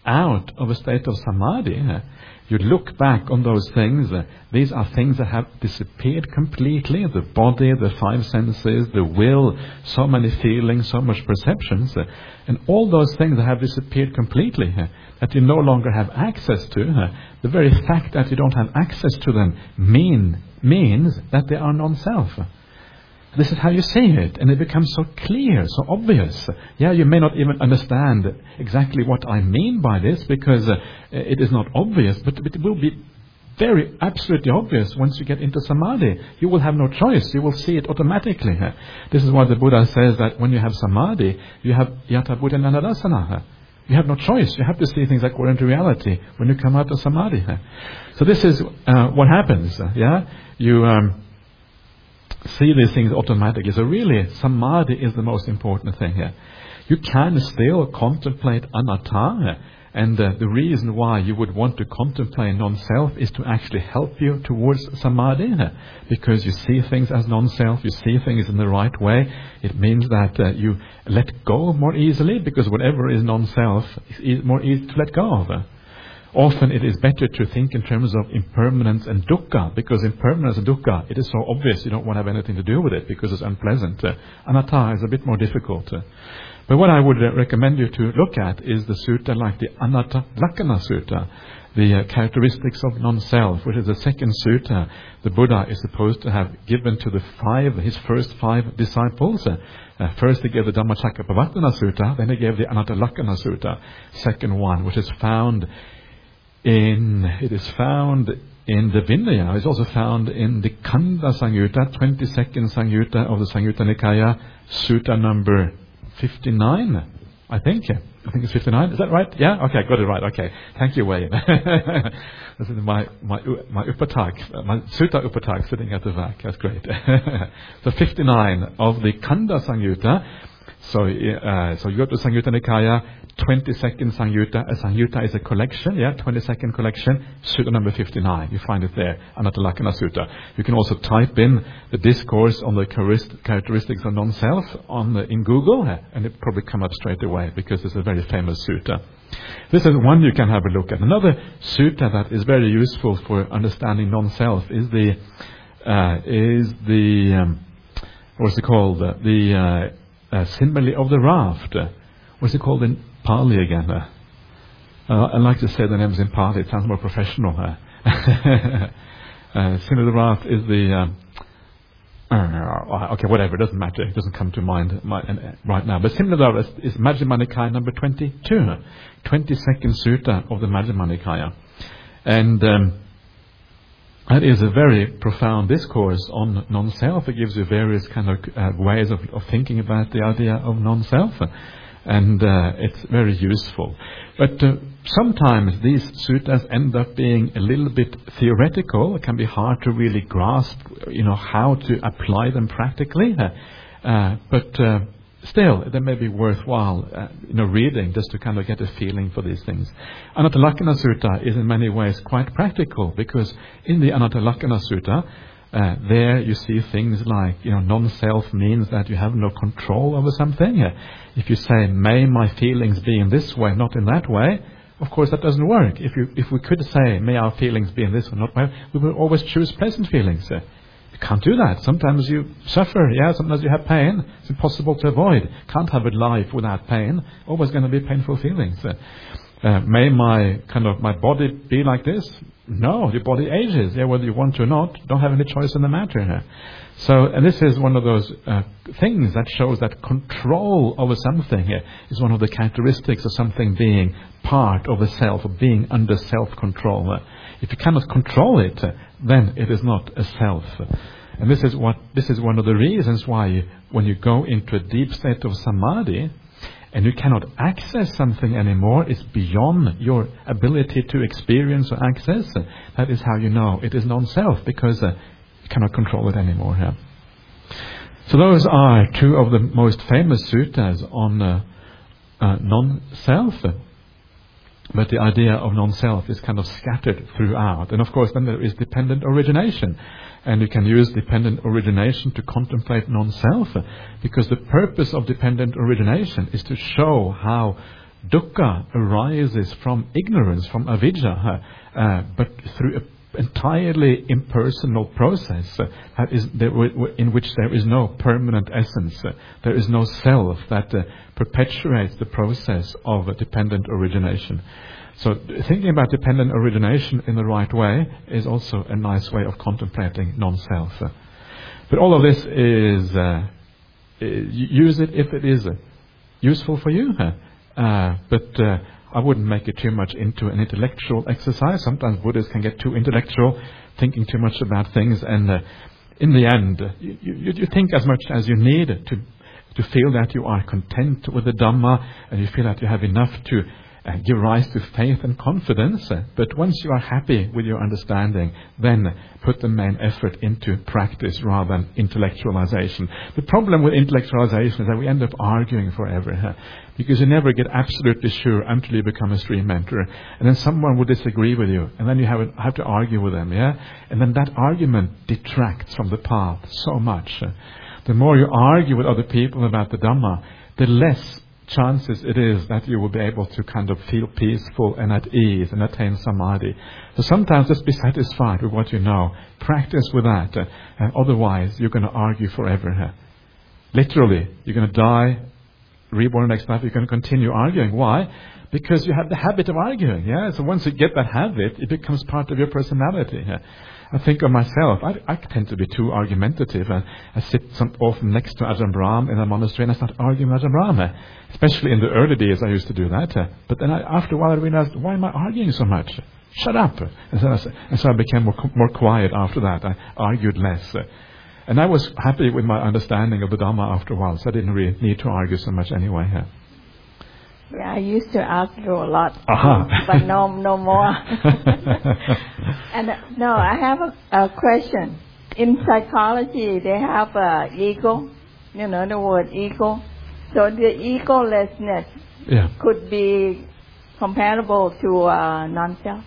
out of a state of samadhi, uh, you look back on those things. Uh, these are things that have disappeared completely. The body, the five senses, the will, so many feelings, so much perceptions. Uh, and all those things that have disappeared completely, uh, that you no longer have access to. Uh, the very fact that you don't have access to them mean, means that they are non-self. This is how you see it, and it becomes so clear, so obvious. Yeah, you may not even understand exactly what I mean by this, because uh, it is not obvious, but it will be very absolutely obvious once you get into samadhi. You will have no choice. You will see it automatically. This is why the Buddha says that when you have samadhi, you have yata buddha nanadasana. You have no choice. You have to see things according to reality when you come out of samadhi. So this is uh, what happens. Yeah, you... Um, see these things automatically. So really, samadhi is the most important thing here. You can still contemplate anatta, and uh, the reason why you would want to contemplate non-self is to actually help you towards samadhi, because you see things as non-self, you see things in the right way. It means that uh, you let go more easily, because whatever is non-self is more easy to let go of. Often it is better to think in terms of impermanence and dukkha, because impermanence and dukkha, it is so obvious you don't want to have anything to do with it because it's unpleasant. Uh, anatta is a bit more difficult. Uh, but what I would uh, recommend you to look at is the sutta like the Anatta Lakkhana Sutta, the uh, characteristics of non-self, which is the second sutta the Buddha is supposed to have given to the five, his first five disciples. Uh, uh, first he gave the Dhammacakkappavattana Sutta, then he gave the Anatta Lakkhana Sutta, second one, which is found In, it is found in the Vinaya. It's also found in the Kanda Samyutta, twenty-second Samyutta of the Samyutta Nikaya, Sutta number fifty-nine, I think. I think it's fifty-nine. Is that right? Yeah? Okay, got it right. Okay. Thank you, Wayne. This is my, my, my Upatak, my Sutta Upatak sitting at the back. That's great. So fifty-nine of the Kanda Samyutta. So, uh, so you go to Samyutta Nikaya, twenty-second Samyutta. A Samyutta is a collection, yeah, twenty-second collection, Sutta number fifty-nine. You find it there, Anatta Lakkhana Sutta. You can also type in the discourse on the characteristics of non-self on the, in Google, and it probably come up straight away, because it's a very famous sutta. This is one you can have a look at. Another sutta that is very useful for understanding non-self is the, uh, is the, um, what's it called? The, uh, Uh, simile of the raft. Uh, what's it called in Pali again? Uh, uh, I like to say the names in Pali. It sounds more professional. Uh, uh, simile of the raft is the... Um, uh, okay, whatever. It doesn't matter. It doesn't come to mind my, uh, right now. But simile of the raft is, is Majjhima Nikaya number twenty-two. twenty-second sutta of the Majjhima Nikaya. And... Um, That is a very profound discourse on non-self. It gives you various kind of uh, ways of, of thinking about the idea of non-self, and uh, it's very useful. But uh, sometimes these suttas end up being a little bit theoretical. It can be hard to really grasp, you know, how to apply them practically. Uh, but uh, still, they may be worthwhile, uh, you know, reading just to kind of get a feeling for these things. Anatta Lakkhana Sutta is in many ways quite practical, because in the Anatta Lakkhana Sutta, uh, there you see things like, you know, non-self means that you have no control over something. Uh, if you say, may my feelings be in this way, not in that way, of course that doesn't work. If you, if we could say, may our feelings be in this or not, we will always choose pleasant feelings. Uh, Can't do that. Sometimes you suffer, yeah, sometimes you have pain. It's impossible to avoid. Can't have a life without pain. Always going to be painful feelings. Uh, uh, may my kind of my body be like this? No, your body ages, yeah, whether you want to or not. Don't have any choice in the matter. Uh. So, and this is one of those uh, things that shows that control over something uh, is one of the characteristics of something being part of the self, or being under self-control. Uh, if you cannot control it, uh, then it is not a self. And this is what this is one of the reasons why you, when you go into a deep state of samadhi and you cannot access something anymore, it's beyond your ability to experience or access, uh, that is how you know it is non-self, because uh, you cannot control it anymore. Yeah? So those are two of the most famous suttas on uh, uh, non-self. But the idea of non-self is kind of scattered throughout. And of course then there is dependent origination. And you can use dependent origination to contemplate non-self. Because the purpose of dependent origination is to show how dukkha arises from ignorance, from avidya, uh, uh, but through an entirely impersonal process uh, that is there, w- w- in which there is no permanent essence. Uh, there is no self that uh, perpetuates the process of uh, dependent origination. So thinking about dependent origination in the right way is also a nice way of contemplating non-self. Uh, but all of this is, uh, use it if it is uh, useful for you. Uh, uh, but uh, I wouldn't make it too much into an intellectual exercise. Sometimes Buddhists can get too intellectual, thinking too much about things, and uh, in the end, uh, you, you, you think as much as you need to to feel that you are content with the Dhamma, and you feel that you have enough to uh, give rise to faith and confidence. Uh, but once you are happy with your understanding, then put the main effort into practice rather than intellectualization. The problem with intellectualization is that we end up arguing forever. Huh? Because you never get absolutely sure until you become a stream mentor. And then someone will disagree with you. And then you have, have to argue with them. Yeah? And then that argument detracts from the path so much. The more you argue with other people about the Dhamma, the less chances it is that you will be able to kind of feel peaceful and at ease and attain samadhi. So sometimes just be satisfied with what you know. Practice with that. Uh, and otherwise, you're going to argue forever. Huh? Literally, you're going to die, reborn next life, you're going to continue arguing. Why? Because you have the habit of arguing. Yeah. So once you get that habit, it becomes part of your personality. Yeah? I think of myself, I, I tend to be too argumentative. And I sit some, often next to Ajahn Brahm in a monastery and I start arguing with Ajahn Brahm. Uh, especially in the early days I used to do that. Uh, but then I, after a while I realized, why am I arguing so much? Shut up. And so I, and so I became more, more quiet after that. I argued less. Uh, and I was happy with my understanding of the Dhamma after a while, so I didn't really need to argue so much anyway. Uh. Yeah, I used to argue a lot, uh-huh. but no, no more. And uh, no, I have a, a question. In psychology, they have uh, ego. You know the word ego. So the egolessness yeah. could be comparable to uh, non-self.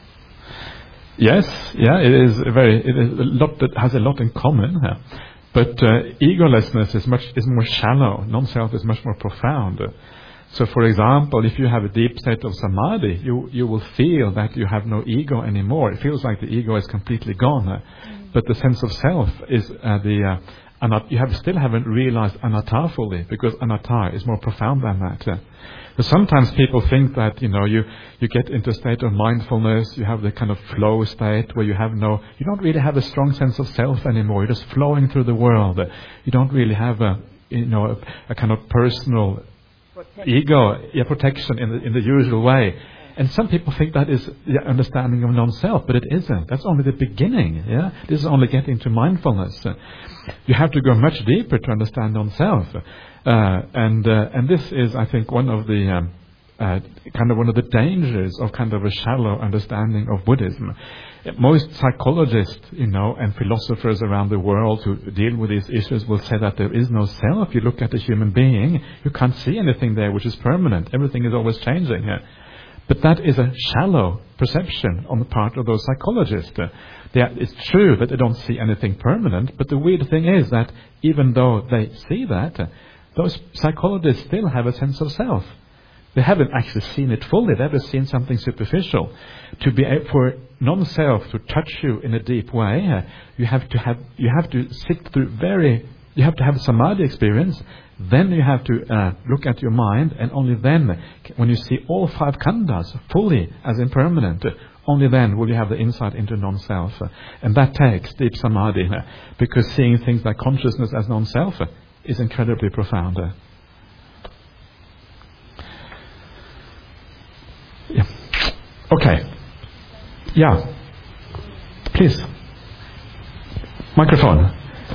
Yes, yeah, it is a very. It is a lot that has a lot in common. Uh, but uh, egolessness is much is more shallow. Non-self is much more profound. Uh, So, for example, if you have a deep state of samadhi, you you will feel that you have no ego anymore. It feels like the ego is completely gone. Uh, mm. But the sense of self is uh, the uh, anat- you have still haven't realized anatta fully, because anatta is more profound than that. Uh, but sometimes people think that you know you you get into a state of mindfulness, you have the kind of flow state where you have no, you don't really have a strong sense of self anymore. You're just flowing through the world. Uh, you don't really have a you know a, a kind of personal ego, yeah, protection in the in the usual way. And some people think that is the understanding of non-self, but it isn't. That's only the beginning. Yeah, this is only getting to mindfulness. Uh, you have to go much deeper to understand non-self, uh, and uh, and this is, I think, one of the um, uh, kind of one of the dangers of kind of a shallow understanding of Buddhism. Most psychologists, you know, and philosophers around the world who deal with these issues will say that there is no self. You look at a human being, you can't see anything there which is permanent. Everything is always changing. But that is a shallow perception on the part of those psychologists. They are, it's true that they don't see anything permanent, but the weird thing is that even though they see that, those psychologists still have a sense of self. They haven't actually seen it fully. They've just seen something superficial. To be for non-self to touch you in a deep way, uh, you have to have you have to sit through very. You have to have a samadhi experience. Then you have to uh, look at your mind, and only then, when you see all five khandhas fully as impermanent, uh, only then will you have the insight into non-self. Uh, and that takes deep samadhi, uh, because seeing things like consciousness as non-self uh, is incredibly profound. Uh. Yeah. Okay. Yeah. Please. Microphone.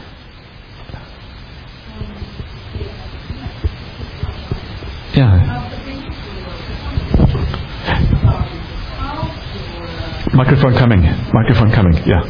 Yeah. Microphone coming. Microphone coming. Yeah.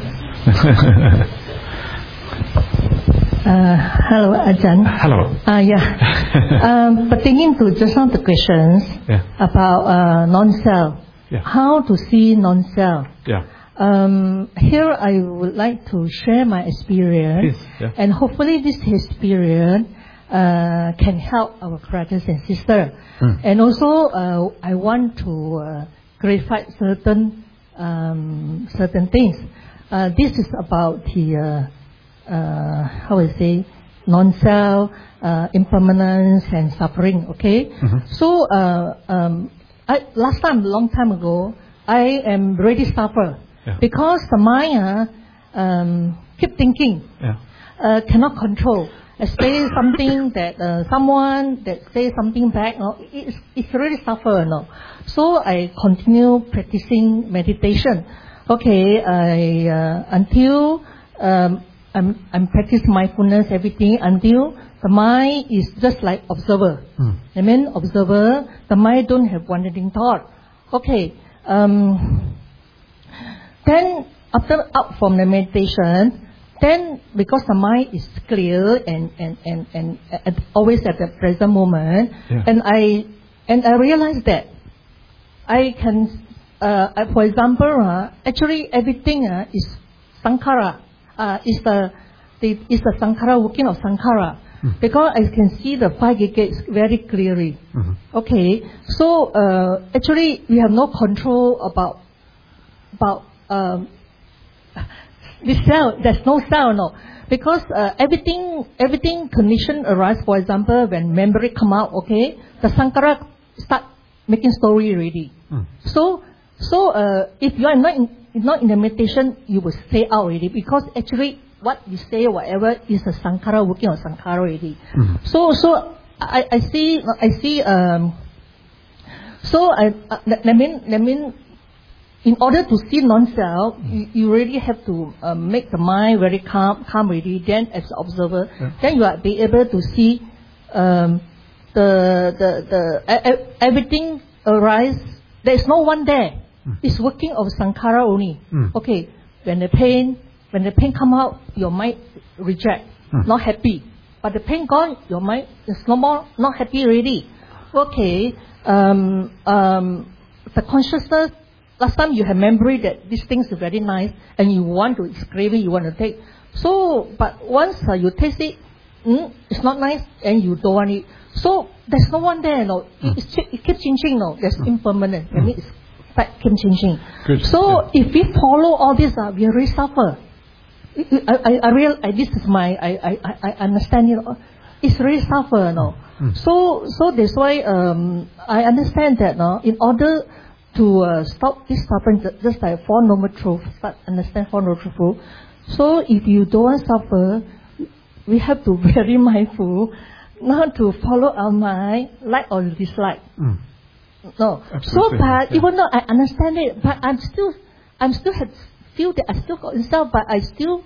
uh, hello, Ajahn. Hello. Uh, yeah. um, pertaining to just now the questions yeah. about uh, non-self. Yeah. How to see non-self. Yeah. Um, here I would like to share my experience, Please, yeah. and hopefully this experience uh, can help our brothers and sisters. Mm. And also, uh, I want to uh, clarify certain um, certain things. Uh, this is about the uh, uh, how I say non-self, uh, impermanence, and suffering. Okay. Mm-hmm. So uh, um, I, last time, long time ago, I am really suffer Yeah. because the mind uh, um, keep thinking, Yeah. uh, cannot control. I say something that uh, someone that say something bad, no, it's, it's really suffer, no. So I continue practicing meditation. Okay, I uh, until um, I'm I'm practice mindfulness, everything until the mind is just like observer. Mm. I mean observer, the mind don't have wandering thought. Okay, um, then after out from the meditation. Then, because the mind is clear and and and and, and always at the present moment, yeah. and I and I realize that I can, uh, for example, uh, actually everything uh, is sankhara, uh, is the, the is the sankhara working of sankhara, mm. because I can see the five gates very clearly. Mm-hmm. Okay, so uh, actually we have no control about about. Um, This cell, there's no cell, no, because uh, everything, everything condition arise. For example, when memory come out, okay, the sankhara start making story already. Mm. So, so uh, if you are not in, not in the meditation, you will say out already, because actually what you say, whatever, is a sankhara working on sankhara already. Mm. So, so I, I see, I see. Um, so I, uh, I mean, I mean. In order to see non-self, you, you really have to uh, make the mind very calm, calm already. Then, as an observer, yeah. then you are be able to see um, the the the uh, everything arise. There is no one there. Mm. It's working of sankhara only. Mm. Okay, when the pain, when the pain come out, your mind reject, mm. not happy. But the pain gone, your mind is no more not happy already. Okay, um, um, the consciousness. Last time you have memory that these things are very nice and you want to, it's craving, you want to take. So, but once uh, you taste it, mm, it's not nice and you don't want it. So, there's no one there, no. Mm. It, it keeps changing, no. There's mm. impermanent. Mm. I mean, it's fact keeps changing. Good. So, yeah. if we follow all this, uh, we really suffer. I, I, I real, I, this is my, I, I, I understand, you know, it's really suffer, no. Mm. So, so that's why um, I understand that, no, in order to uh, stop this suffering, just like Four Noble Truths, start understand Four Noble Truths. So if you don't want to suffer, we have to be very mindful not to follow our mind, like or dislike. Mm. No. Absolutely. So, but yeah. even though I understand it, but I'm still, I'm still have feel that I still got inside, but I still,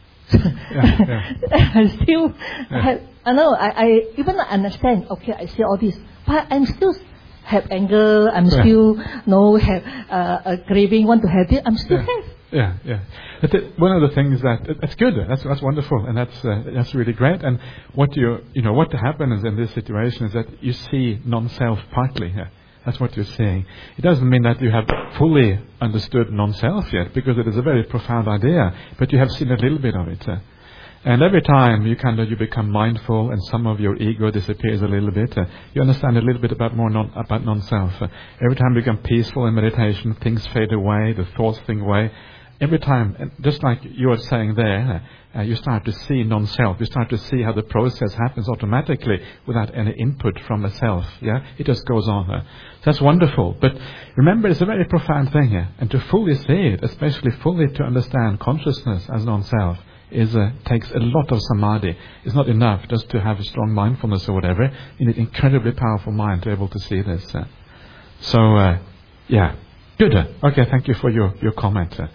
yeah, yeah. I still yeah. have. I know. I, I even I understand. Okay, I see all this, but I'm still. Have anger, I'm yeah. still no have uh, a craving, want to have it, I'm still yeah. have. Yeah, yeah. But it, one of the things that that's good. That's that's wonderful, and that's uh, that's really great. And what you you know what happens in this situation is that you see non-self partly here. That's what you're saying. It doesn't mean that you have fully understood non-self yet, because it is a very profound idea. But you have seen a little bit of it. Uh, And every time you kind of you become mindful, and some of your ego disappears a little bit, uh, you understand a little bit about more non, about non-self. Uh, every time you become peaceful in meditation, things fade away, the thoughts fade away. Every time, and just like you were saying there, uh, you start to see non-self. You start to see how the process happens automatically without any input from the self. Yeah, it just goes on. Uh, so that's wonderful. But remember, it's a very profound thing here, and to fully see it, especially fully to understand consciousness as non-self. Is uh, takes a lot of samadhi. It's not enough just to have a strong mindfulness or whatever. You need an incredibly powerful mind to be able to see this. Uh. So, uh, yeah, good. Uh. Okay, thank you for your your comment. Uh.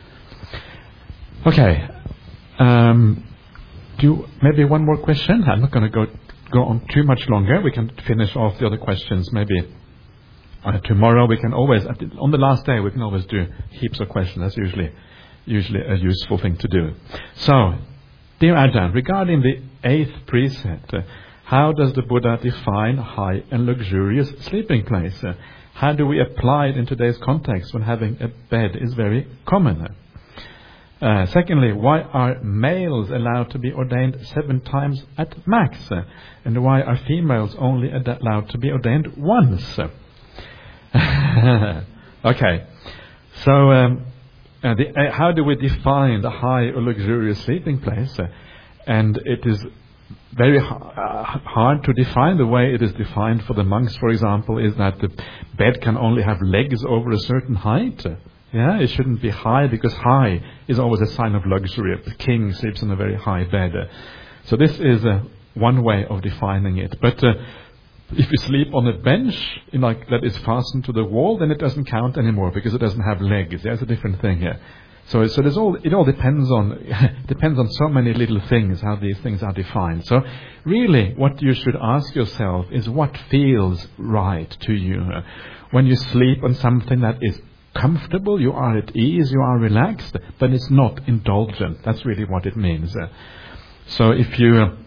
Okay, um, do you, maybe one more question? I'm not going to go go on too much longer. We can finish off the other questions maybe uh, tomorrow. We can always on the last day we can always do heaps of questions. That's usually. Usually a useful thing to do. So, dear Ajahn, regarding the eighth precept, uh, how does the Buddha define high and luxurious sleeping place? Uh, how do we apply it in today's context when having a bed is very common? Uh, secondly, why are males allowed to be ordained seven times at max? Uh, and why are females only ad- allowed to be ordained once? Okay. So, um, uh, the, uh, how do we define the high or luxurious sleeping place? Uh, and it is very uh, hard to define. The way it is defined for the monks, for example, is that the bed can only have legs over a certain height. Yeah, it shouldn't be high, because high is always a sign of luxury. The king sleeps in a very high bed. So this is uh, one way of defining it. But uh, if you sleep on a bench, you know, like that is fastened to the wall, then it doesn't count anymore because it doesn't have legs. There's a different thing here. So, so there's all, it all depends on depends on so many little things, how these things are defined. So really, what you should ask yourself is what feels right to you. When you sleep on something that is comfortable, you are at ease, you are relaxed, but it's not indulgent. That's really what it means. Uh, so if you, uh,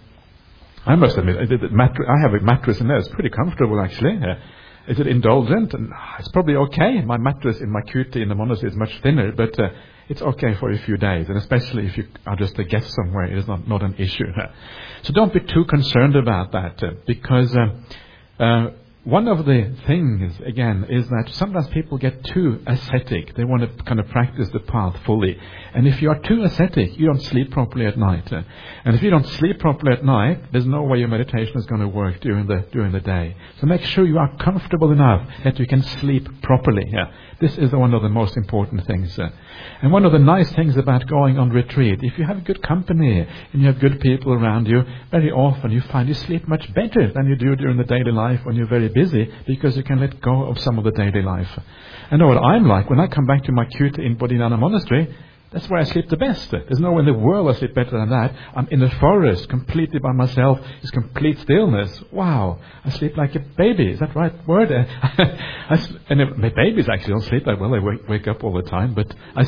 I must admit, I, did matter- I have a mattress in there. It's pretty comfortable, actually. Uh, is it indulgent? And it's probably okay. My mattress in my kuti in the monastery is much thinner, but uh, it's okay for a few days. And especially if you are just a guest somewhere, it is not, not an issue. Uh, so don't be too concerned about that, uh, because uh, uh, one of the things, again, is that sometimes people get too ascetic. They want to kind of practice the path fully. And if you are too ascetic, you don't sleep properly at night. And if you don't sleep properly at night, there's no way your meditation is going to work during the during the day. So make sure you are comfortable enough that you can sleep properly. Yeah. This is one of the most important things. And one of the nice things about going on retreat, if you have good company and you have good people around you, very often you find you sleep much better than you do during the daily life when you're very busy, because you can let go of some of the daily life. I know what I'm like. When I come back to my kuti in Bodhinana Monastery, that's where I sleep the best. There's no way in the world I sleep better than that. I'm in the forest, completely by myself. It's complete stillness. Wow. I sleep like a baby. Is that right word? I, and my babies actually don't sleep that well. They wake, wake up all the time. But I,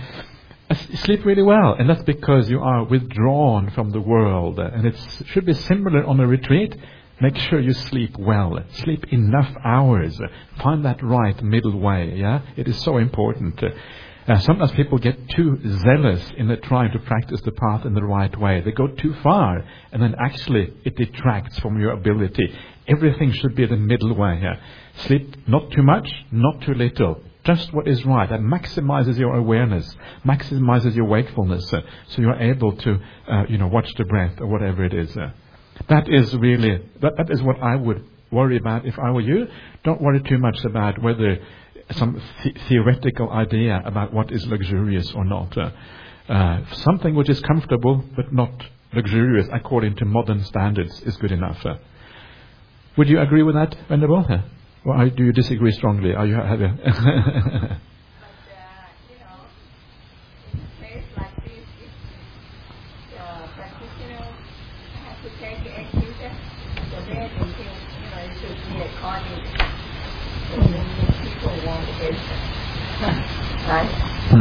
I sleep really well. And that's because you are withdrawn from the world. And it should be similar on a retreat. Make sure you sleep well. Sleep enough hours. Find that right middle way. Yeah, it is so important. Uh, sometimes people get too zealous in the trying to practice the path in the right way. They go too far, and then actually it detracts from your ability. Everything should be the middle way here. Sleep not too much, not too little. Just what is right. That maximizes your awareness, maximizes your wakefulness, uh, so you're able to, uh, you know, watch the breath or whatever it is. Uh. That is really, that, that is what I would worry about if I were you. Don't worry too much about whether some th- theoretical idea about what is luxurious or not. Uh, uh, something which is comfortable but not luxurious according to modern standards is good enough. Uh, would you agree with that, Venerable? Uh, or do you disagree strongly? Are you have a Right?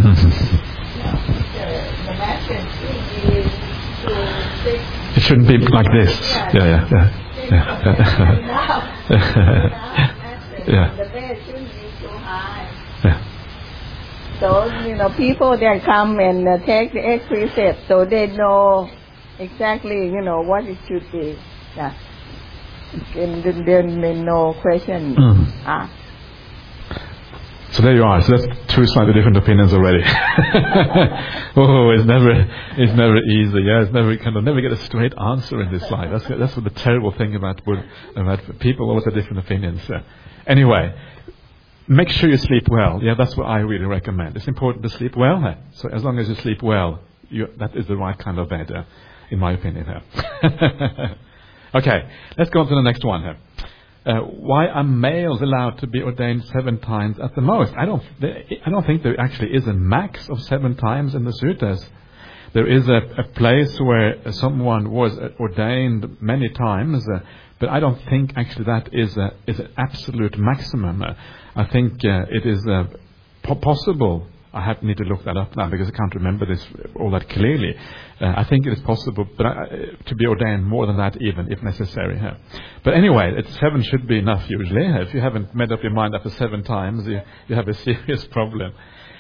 It shouldn't be like this. Yeah, yeah, yeah. Yeah. Yeah. The bed shouldn't be too high. Yeah. So, you know, people that come and uh, take the eight precepts, so they know exactly, you know, what it should be. Yeah. And then there's no question Mm. asked. So there you are. So that's two slightly different opinions already. Oh, it's never, it's never easy. Yeah, it's never kind of never get a straight answer in this life. That's that's what the terrible thing about about people always have different opinions. Uh, anyway, make sure you sleep well. Yeah, that's what I really recommend. It's important to sleep well. Uh, so as long as you sleep well, you, that is the right kind of bed, uh, in my opinion. Uh. Okay, let's go on to the next one. Uh. Uh, why are males allowed to be ordained seven times at the most? I don't, I don't think there actually is a max of seven times in the suttas. There is a, a place where someone was ordained many times, uh, but I don't think actually that is a, is an absolute maximum. Uh, I think uh, it is uh, po- possible. I have need to look that up now because I can't remember this all that clearly. Uh, I think it is possible, but uh, to be ordained more than that, even if necessary. Uh. But anyway, it's seven should be enough usually. If you haven't made up your mind after seven times, you, you have a serious problem.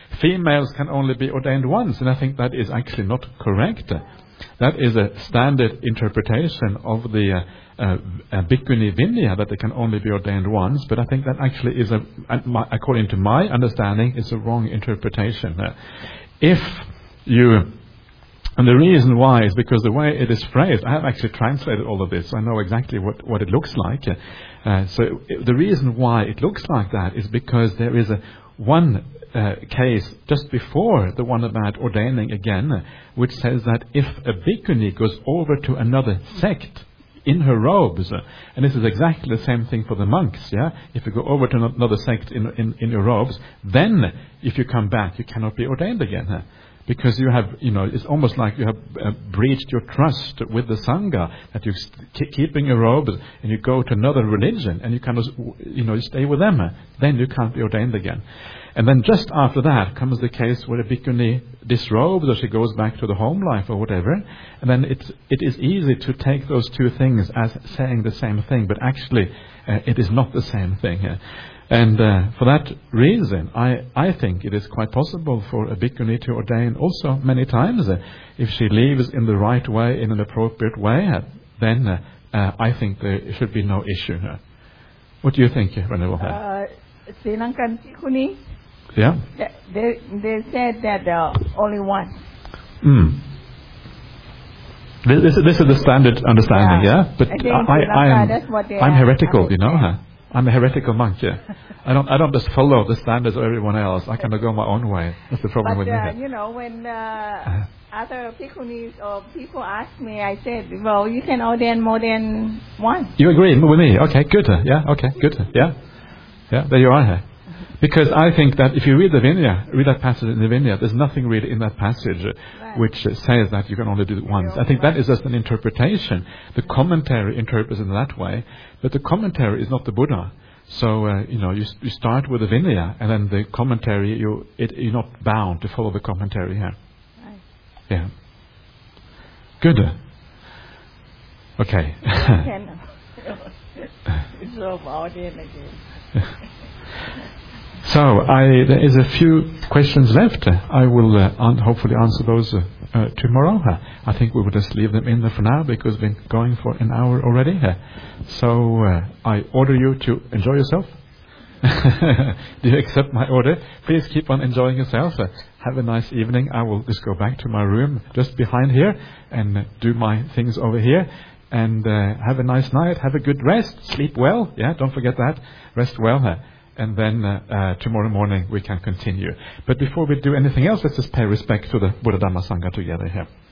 females can only be ordained once, and I think that is actually not correct. That is a standard interpretation of the uh, uh, uh, Bhikkhuni Vinaya, that they can only be ordained once, but I think that actually is, a, according to my understanding, is a wrong interpretation. Uh, if you... And the reason why is because the way it is phrased, I have actually translated all of this, so I know exactly what, what it looks like. Uh, so it, the reason why it looks like that is because there is a one uh, case just before the one about ordaining again, uh, which says that if a bhikkhuni goes over to another sect in her robes, uh, and this is exactly the same thing for the monks, yeah? If you go over to another sect in, in, in your robes, then if you come back, you cannot be ordained again. Uh, Because you have, you know, it's almost like you have uh, breached your trust with the Sangha, that you're st- keeping your robes and you go to another religion and you kind of, you know, you stay with them. Then you can't be ordained again. And then just after that comes the case where a bhikkhuni disrobes or she goes back to the home life or whatever. And then it's, it is easy to take those two things as saying the same thing, but actually uh, it is not the same thing. Uh, And uh, for that reason, I, I think it is quite possible for a bhikkhuni to ordain also many times. Uh, if she lives in the right way, in an appropriate way, uh, then uh, uh, I think there should be no issue. Uh, what do you think, Venerable? Uh, Sri Lankan bhikkhuni, yeah? they, they said that uh, only once. Mm. This, this is the standard understanding, yeah? yeah? But I, think I, I, Lanka, am, that's what they I'm are, heretical, are you know? Huh? I'm a heretical monk, yeah. I don't I don't just follow the standards of everyone else. I kind of go my own way. That's the problem but, with uh, me. you know, when uh, other bhikkhunis or people ask me, I said, well, you can ordain more than one. You agree with me? Okay, good. Yeah, okay, good. Yeah. Yeah, there you are. Because I think that if you read the Vinaya, read that passage in the Vinaya, there's nothing really in that passage uh, right. which uh, says that you can only do it once. I think that is just an interpretation. The commentary interprets in that way, but the commentary is not the Buddha. So, uh, you know, you, you start with the Vinaya, and then the commentary, you, it, you're not bound to follow the commentary here. Right. Yeah. Good. Okay. Can so ordain again. So, I, there is a few questions left. I will uh, un- hopefully answer those uh, uh, tomorrow. Uh, I think we will just leave them in there for now because we've been going for an hour already. Uh, so, uh, I order you to enjoy yourself. Do you accept my order? Please keep on enjoying yourself. Uh, have a nice evening. I will just go back to my room just behind here and uh, do my things over here. And uh, have a nice night. Have a good rest. Sleep well. Yeah, don't forget that. Rest well. Uh, And then uh, uh, tomorrow morning we can continue. But before we do anything else, let's just pay respect to the Buddha Dhamma Sangha together here.